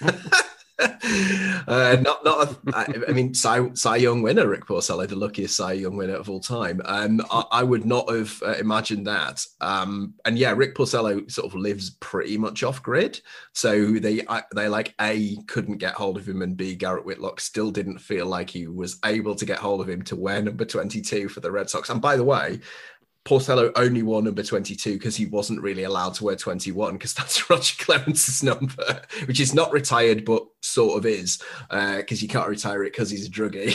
I mean, Cy Young winner Rick Porcello, the luckiest Cy Young winner of all time. I would not have imagined that. And yeah, Rick Porcello sort of lives pretty much off grid. So they like A, couldn't get hold of him, and B, Garrett Whitlock still didn't feel like he was able to get hold of him to wear number 22 for the Red Sox. And by the way, Porcello only wore number 22 because he wasn't really allowed to wear 21 because that's Roger Clemence's number, which is not retired, but sort of is, because you can't retire it because he's a druggie.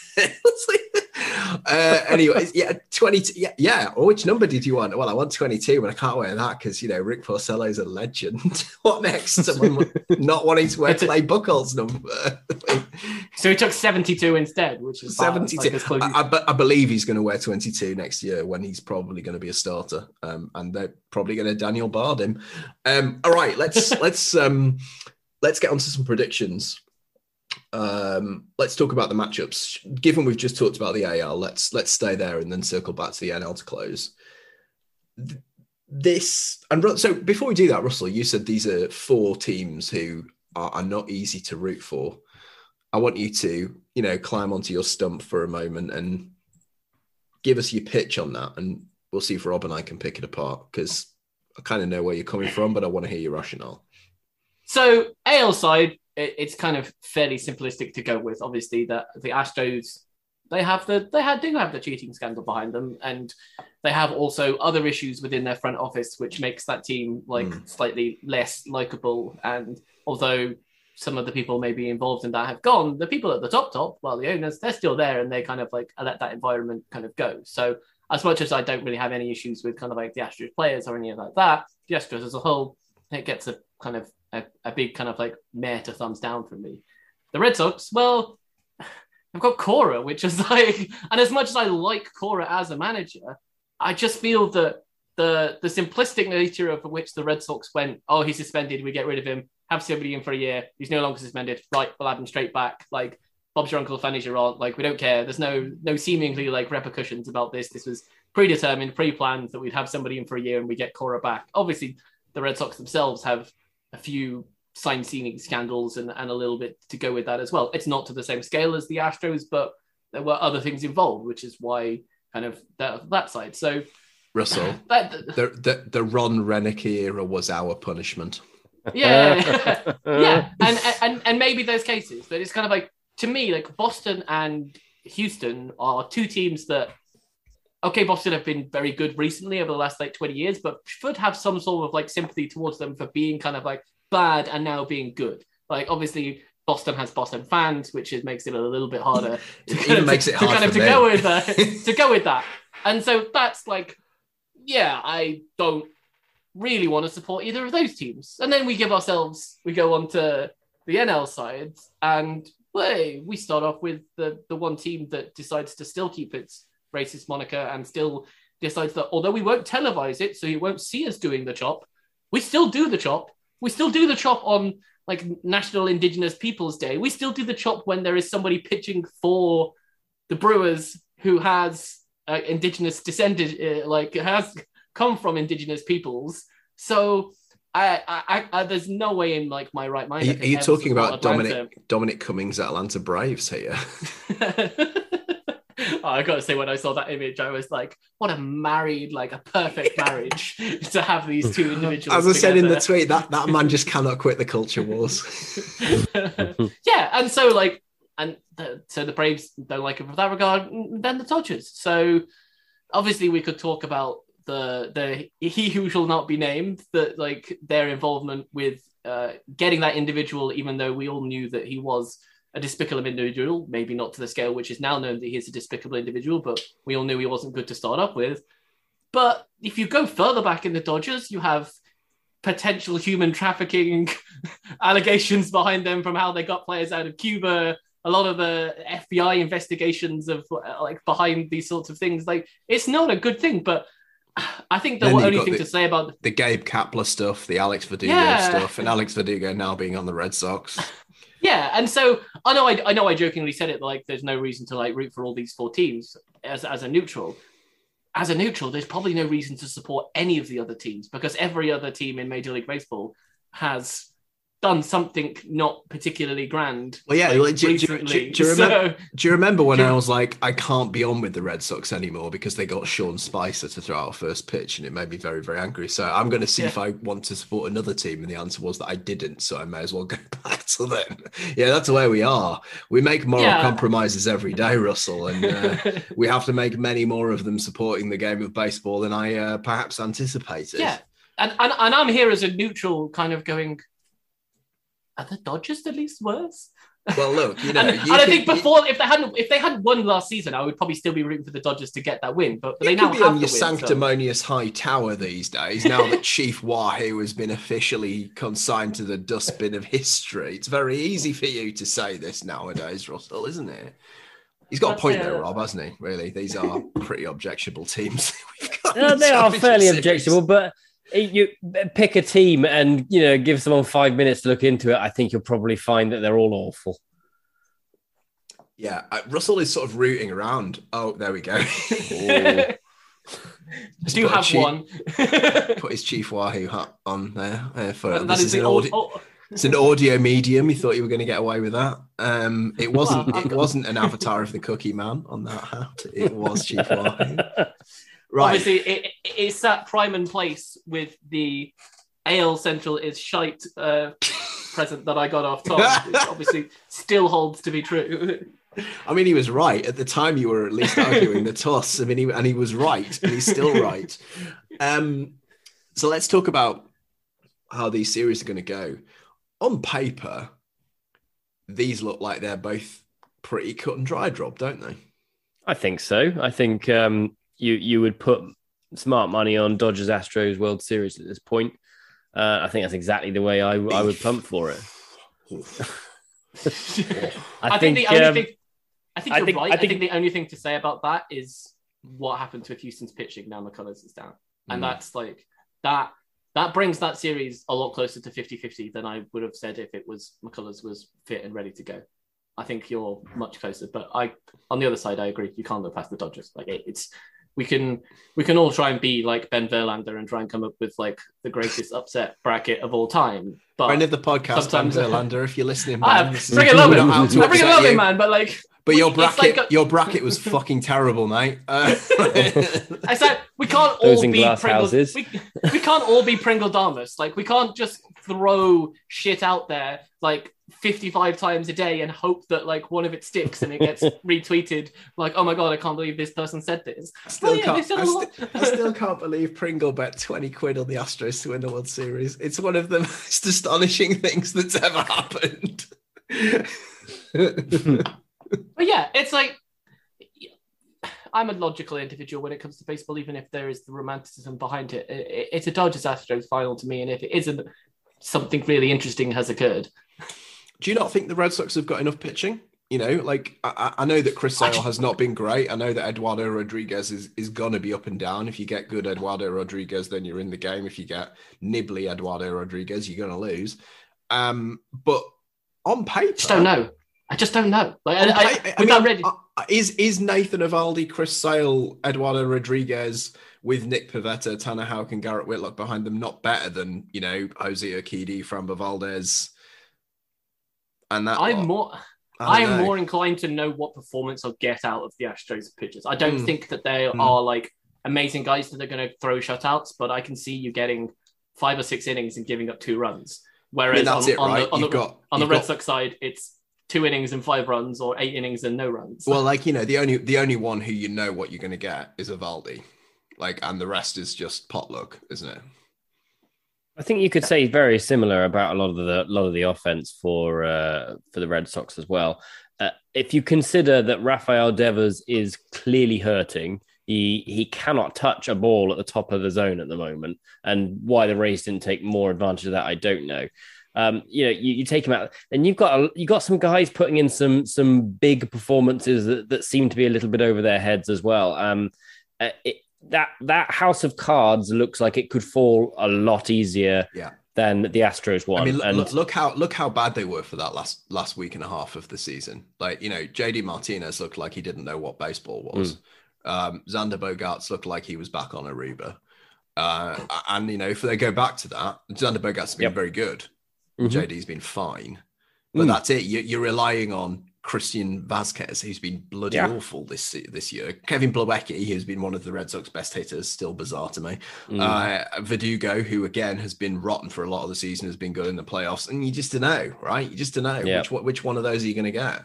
Anyways, 22. Yeah. Or which number did you want? Well, I want 22, but I can't wear that because, Rick Porcello is a legend. What next? Someone not wanting to wear Clay Buchholz's number. So he took 72 instead, which is 72. I believe he's going to wear 22 next year when he's probably going to be a starter, and they're probably going to Daniel Bard him. All right, let's get on to some predictions. Let's talk about the matchups. Given we've just talked about the AL, let's stay there and then circle back to the NL to close. So before we do that, Russell, you said these are 4 teams who are not easy to root for. I want you to, climb onto your stump for a moment and give us your pitch on that, and we'll see if Rob and I can pick it apart, because I kind of know where you're coming from, but I want to hear your rationale. So AL side, it's kind of fairly simplistic to go with. Obviously, that the Astros, do have the cheating scandal behind them, and they have also other issues within their front office, which makes that team slightly less likable. And although some of the people maybe involved in that have gone, the people at the top, the owners, they're still there, and they kind of let that environment kind of go. So as much as I don't really have any issues with kind of the Astros players or anything like that, the Astros as a whole, it gets a kind of a big kind of meh to thumbs down from me. The Red Sox, well, I've got Cora, which is and as much as I like Cora as a manager, I just feel that the simplistic nature of which the Red Sox went, oh, he's suspended, we get rid of him, have somebody in for a year, he's no longer suspended, right, we'll have him straight back, Bob's your uncle, Fanny's your aunt, we don't care, there's no seemingly repercussions about this. This was predetermined, pre-planned that we'd have somebody in for a year and we get Cora back. Obviously, the Red Sox themselves have a few sign-stealing scandals and a little bit to go with that as well. It's not to the same scale as the Astros, but there were other things involved, which is why kind of that side. So, Russell, the Ron Renick era was our punishment. Yeah, yeah, and maybe there's cases, but it's kind of to me, Boston and Houston are 2 teams that, okay, Boston have been very good recently over the last 20 years, but should have some sort of sympathy towards them for being kind of bad and now being good. Obviously, Boston has Boston fans, which makes it a little bit harder. To go with that. And so that's I don't really want to support either of those teams. And then we go on to the NL side, and we start off with the one team that decides to still keep its racist moniker and still decides that although we won't televise it, so you won't see us doing the chop, we still do the chop. We still do the chop on National Indigenous Peoples Day. We still do the chop when there is somebody pitching for the Brewers who has Indigenous descended, has come from Indigenous peoples. So I there's no way in my right mind. Are you talking about Dominic Cummings at Atlanta Braves here? I got to say, when I saw that image, I was like, what a married, a perfect marriage to have these 2 individuals. As I said in the tweet, that man just cannot quit the culture wars. Yeah, and so so the Braves don't like it for that regard, then the Dodgers. So obviously we could talk about the he who shall not be named, that their involvement with getting that individual, even though we all knew that he was a despicable individual, maybe not to the scale which is now known that he is a despicable individual, but we all knew he wasn't good to start up with. But if you go further back in the Dodgers, you have potential human trafficking allegations behind them from how they got players out of Cuba, a lot of the FBI investigations of behind these sorts of things. It's not a good thing, but I think the only thing to say about the Gabe Kapler stuff, the Alex Verdugo stuff, and Alex Verdugo now being on the Red Sox. Yeah, and so I know I jokingly said it there's no reason to root for all these 4 teams as a neutral. As a neutral, there's probably no reason to support any of the other teams, because every other team in Major League Baseball has done something not particularly grand. Well, yeah. like, Do recently. you remember when I was like, I can't be on with the Red Sox anymore because they got Sean Spicer to throw out first pitch, and it made me very, very angry. So I'm going to see if I want to support another team, and the answer was that I didn't. So I may as well go back to them. Yeah, that's where we are. We make moral compromises every day, Russell, and we have to make many more of them supporting the game of baseball than I perhaps anticipated. Yeah, and I'm here as a neutral, kind of going, are the Dodgers the least worse? Well, look, you know, and I think before, if they hadn't won last season, I would probably still be rooting for the Dodgers to get that win. But they now be have on the your win, sanctimonious high tower these days. Now that Chief Wahoo has been officially consigned to the dustbin of history, it's very easy for you to say this nowadays, Russell, isn't it? He's got a point there, Rob, hasn't he? Really, these are pretty objectionable teams. They are fairly objectionable, but you pick a team and, you know, give someone 5 minutes to look into it. I think you'll probably find that they're all awful. Yeah, Russell is sort of rooting around. Oh, there we go. I do have one. Put his Chief Wahoo hat on there. It's an audio medium. He thought you were going to get away with that. It wasn't. It wasn't an avatar of the Cookie Man on that hat. It was Chief Wahoo. Right. Obviously, it's that prime and place with the AL Central is shite present that I got off Tom, which obviously still holds to be true. I mean, he was right. At the time, you were at least arguing the toss. I mean, he was right, and he's still right. So let's talk about how these series are going to go. On paper, these look like they're both pretty cut and dried, Rob, don't they? I think so. I think you would put smart money on Dodgers Astros World Series at this point. I think that's exactly the way I would pump for it. I think you're right. I think the only thing to say about that is what happens with Houston's pitching now McCullers is down. And that's like that brings that series a lot closer to 50-50 than I would have said if it was McCullers was fit and ready to go. I think you're much closer, but on the other side, I agree. You can't look past the Dodgers. Like we can all try and be like Ben Verlander and try and come up with like the greatest upset bracket of all time. But friend of the podcast, Ben Verlander, if you're listening, I freaking love him. I freaking love him, man. But like. But your bracket was fucking terrible, mate. I said we can't all be Pringle. We can't all be Pringledamus. Like we can't just throw shit out there like 55 times a day and hope that like one of it sticks and it gets retweeted. Like, oh my god, I can't believe this person said this. I still can't believe Pringle bet 20 quid on the Astros to win the World Series. It's one of the most astonishing things that's ever happened. But yeah, it's like I'm a logical individual when it comes to baseball, even if there is the romanticism behind it. It's a Dodgers Astros final to me, and if it isn't, something really interesting has occurred. Do you not think the Red Sox have got enough pitching? You know, like I know that Chris Sale has not been great. I know that Eduardo Rodriguez is going to be up and down. If you get good Eduardo Rodriguez, then you're in the game. If you get nibbly Eduardo Rodriguez, you're going to lose. But on paper, I just don't know. Like, is Nathan Eovaldi, Chris Sale, Eduardo Rodriguez with Nick Pivetta, Tanner Houck, and Garrett Whitlock behind them not better than, you know, Jose Urquidy, Framber Valdez, and that? I am more inclined to know what performance I'll get out of the Astros pitchers. I don't think that they are like amazing guys that are going to throw shutouts, but I can see you getting 5 or 6 innings and giving up 2 runs. Whereas on the Red Sox side, it's 2 innings and 5 runs, or 8 innings and no runs. Well, like, you know, the only one who you know what you're going to get is Eovaldi, like, and the rest is just potluck, isn't it? I think you could say very similar about a lot of the offense for the Red Sox as well. If you consider that Rafael Devers is clearly hurting, he cannot touch a ball at the top of the zone at the moment, and why the Rays didn't take more advantage of that, I don't know. You know, you take him out, and you've got some guys putting in some big performances that seem to be a little bit over their heads as well. That house of cards looks like it could fall a lot easier than the Astros one. I mean, look how bad they were for that last week and a half of the season. Like, you know, JD Martinez looked like he didn't know what baseball was. Xander Bogaerts looked like he was back on Aruba. And, you know, if they go back to that, Xander Bogaerts has been very good. JD's been fine. But that's it. You're relying on Christian Vazquez, who's been bloody awful this year. Kevin Plawecki, who's been one of the Red Sox best hitters, still bizarre to me. Verdugo, who again has been rotten for a lot of the season, has been good in the playoffs. And you just don't know, right? You just don't know which one of those are you going to get.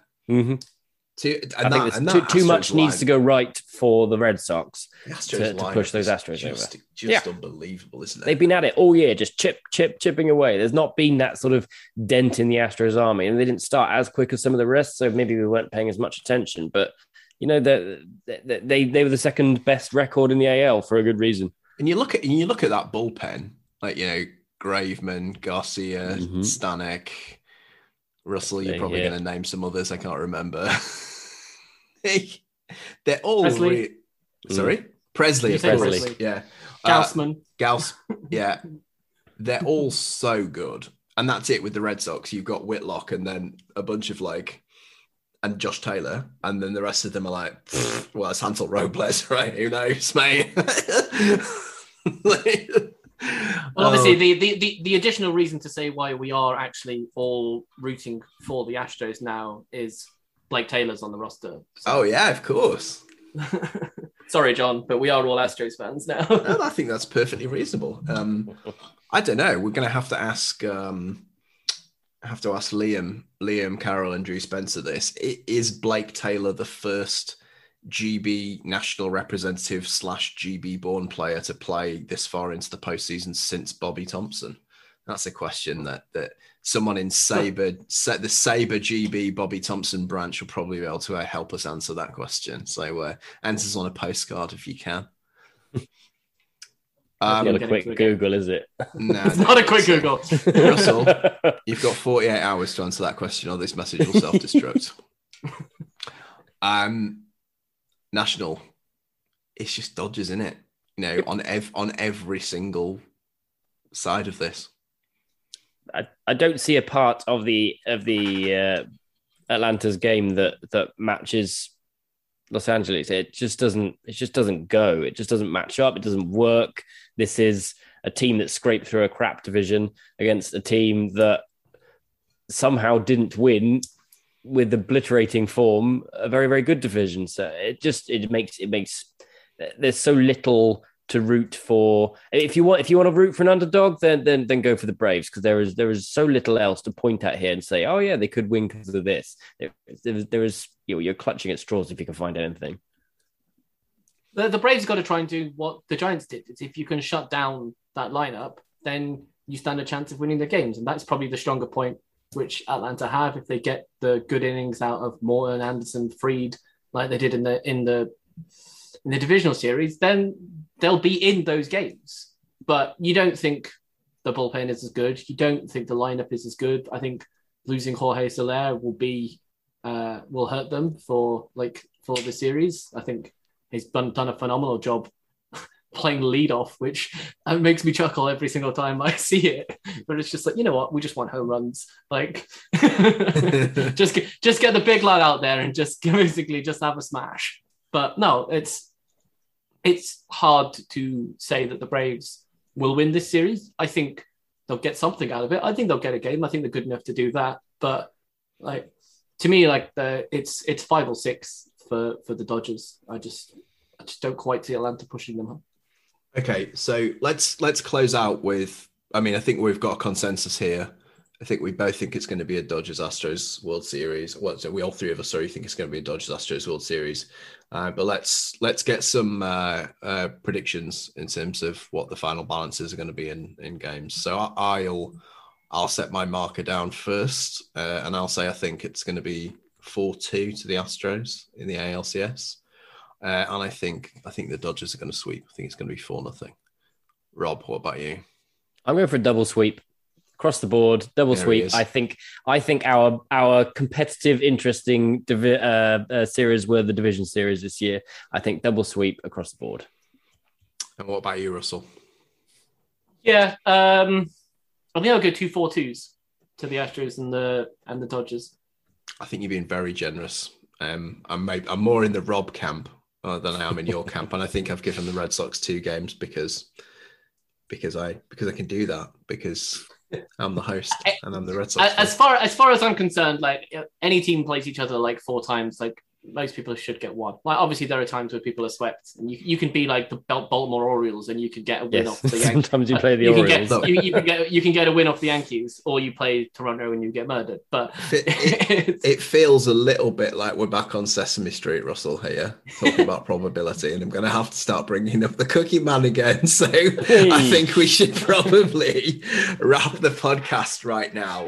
I think too much needs to go right for the Red Sox to push those Astros over. Just unbelievable, isn't it? They've been at it all year, just chipping away. There's not been that sort of dent in the Astros army, and they didn't start as quick as some of the rest, so maybe we weren't paying as much attention. But they were the second best record in the AL for a good reason. And you look at that bullpen, like Graveman, Garcia, Stanek. Russell, you're probably going to name some others. I can't remember. They're all Presley. Sorry? Presley. Yeah. Gausman. Yeah. They're all so good. And that's it with the Red Sox. You've got Whitlock and then a bunch of and Josh Taylor. And then the rest of them are like, well, it's Hansel Robles, right? Who knows, mate? Well, obviously, the additional reason to say why we are actually all rooting for the Astros now is Blake Taylor's on the roster. So. Oh, yeah, of course. Sorry, John, but we are all Astros fans now. No, I think that's perfectly reasonable. I don't know. We're going to have to ask Liam Carroll and Drew Spencer this. Is Blake Taylor the first GB national representative / GB born player to play this far into the postseason since Bobby Thompson? That's a question that someone in the Sabre GB Bobby Thompson branch will probably be able to help us answer that question. So answers on a postcard if you can. Not a quick Google, is it? No, it's not a quick Google. Russell, you've got 48 hours to answer that question or this message will self-destruct. National, it's just Dodgers, isn't it? On every single side of this. I don't see a part of the Atlanta's game that matches Los Angeles. It just doesn't go. It just doesn't match up. It doesn't work. This is a team that scraped through a crap division against a team that somehow didn't win with obliterating form, a very, very good division. So it makes there's so little to root for. If you want to root for an underdog, then go for the Braves, because there is so little else to point at here and say, oh yeah, they could win because of this. There is you're clutching at straws if you can find anything. The Braves got to try and do what the Giants did. It's if you can shut down that lineup, then you stand a chance of winning the games, and that's probably the stronger point which Atlanta have. If they get the good innings out of Morton, Anderson, Fried, like they did in the divisional series, then they'll be in those games. But you don't think the bullpen is as good. You don't think the lineup is as good. I think losing Jorge Soler will hurt them for the series. I think he's done a phenomenal job playing leadoff, which makes me chuckle every single time I see it. But it's just like, you know what? We just want home runs. Like, just get the big lad out there and just basically just have a smash. But no, it's hard to say that the Braves will win this series. I think they'll get something out of it. I think they'll get a game. I think they're good enough to do that. But to me, it's 5 or 6 for the Dodgers. I just don't quite see Atlanta pushing them up. Okay, so let's close out with. I mean, I think we've got a consensus here. I think we both think it's going to be a Dodgers-Astros World Series. Well, so we all three of us think it's going to be a Dodgers-Astros World Series. But let's get some predictions in terms of what the final balances are going to be in games. So I'll set my marker down first, and I'll say I think it's going to be 4-2 to the Astros in the ALCS. And I think the Dodgers are going to sweep. I think it's going to be 4-0. Rob, what about you? I'm going for a double sweep across the board. Double sweep. I think our competitive, interesting series were the division series this year. I think double sweep across the board. And what about you, Russell? Yeah, I think I'll go 2-4-2s to the Astros and the Dodgers. I think you've been very generous. I'm more in the Rob camp than I am in your camp, and I think I've given the Red Sox 2 games because I can do that, because I'm the host, and I'm the Red Sox. As far as I'm concerned, like any team plays each other like 4 times, like most people should get one. Like obviously there are times where people are swept, and you can be like the Baltimore Orioles and you can get a win off the Yankees. Sometimes you play the Orioles. You can get a win off the Yankees, or you play Toronto and you get murdered. But it feels a little bit like we're back on Sesame Street, Russell, here talking about probability, and I'm going to have to start bringing up the Cookie Man again. So I think we should probably wrap the podcast right now.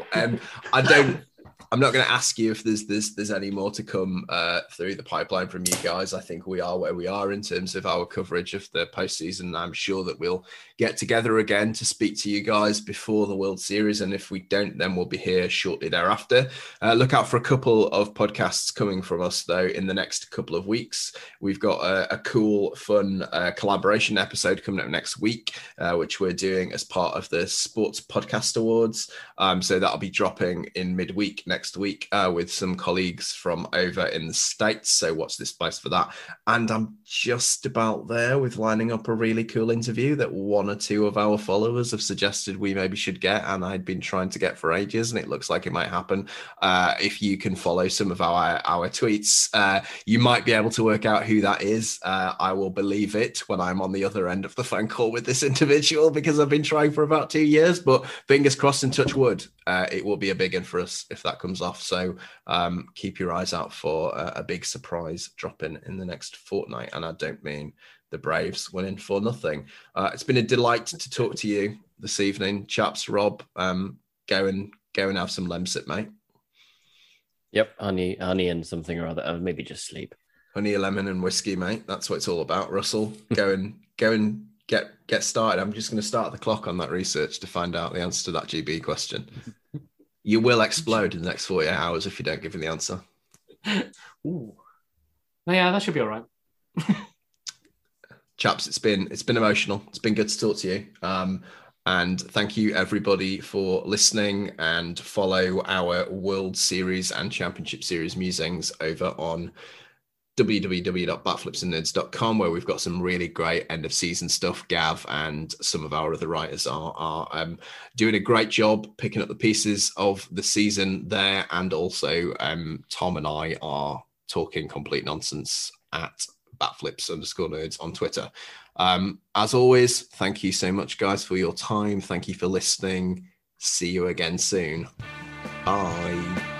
I'm not going to ask you if there's any more to come through the pipeline from you guys. I think we are where we are in terms of our coverage of the postseason. I'm sure that we'll get together again to speak to you guys before the World Series. And if we don't, then we'll be here shortly thereafter. Look out for a couple of podcasts coming from us, though, in the next couple of weeks. We've got a cool, fun collaboration episode coming up next week, which we're doing as part of the Sports Podcast Awards. So that'll be dropping in midweek next week with some colleagues from over in the States. So watch this space for that. And I'm just about there with lining up a really cool interview that one or two of our followers have suggested we maybe should get, and I'd been trying to get for ages, and it looks like it might happen. If you can follow some of our tweets, you might be able to work out who that is. I will believe it when I'm on the other end of the phone call with this individual, because I've been trying for about 2 years, but fingers crossed and touch wood, it will be a big one for us if that comes off. So keep your eyes out for a big surprise dropping in the next fortnight. And I don't mean the Braves winning 4-0. It's been a delight to talk to you this evening, chaps. Rob, go and have some Lemsip, mate. Yep, honey and something or other. Maybe just sleep. Honey, lemon and whiskey, mate. That's what it's all about. Russell, go and get started. I'm just going to start the clock on that research to find out the answer to that GB question. You will explode in the next 48 hours if you don't give me the answer. Ooh. Yeah, that should be all right. Chaps, it's been emotional. It's been good to talk to you. And thank you, everybody, for listening, and follow our World Series and Championship Series musings over on www.batflipsandnerds.com, where we've got some really great end of season stuff. Gav and some of our other writers are doing a great job picking up the pieces of the season there. And also Tom and I are talking complete nonsense at @batflips_nerds on Twitter. As always, thank you so much, guys, for your time. Thank you for listening. See you again soon. Bye.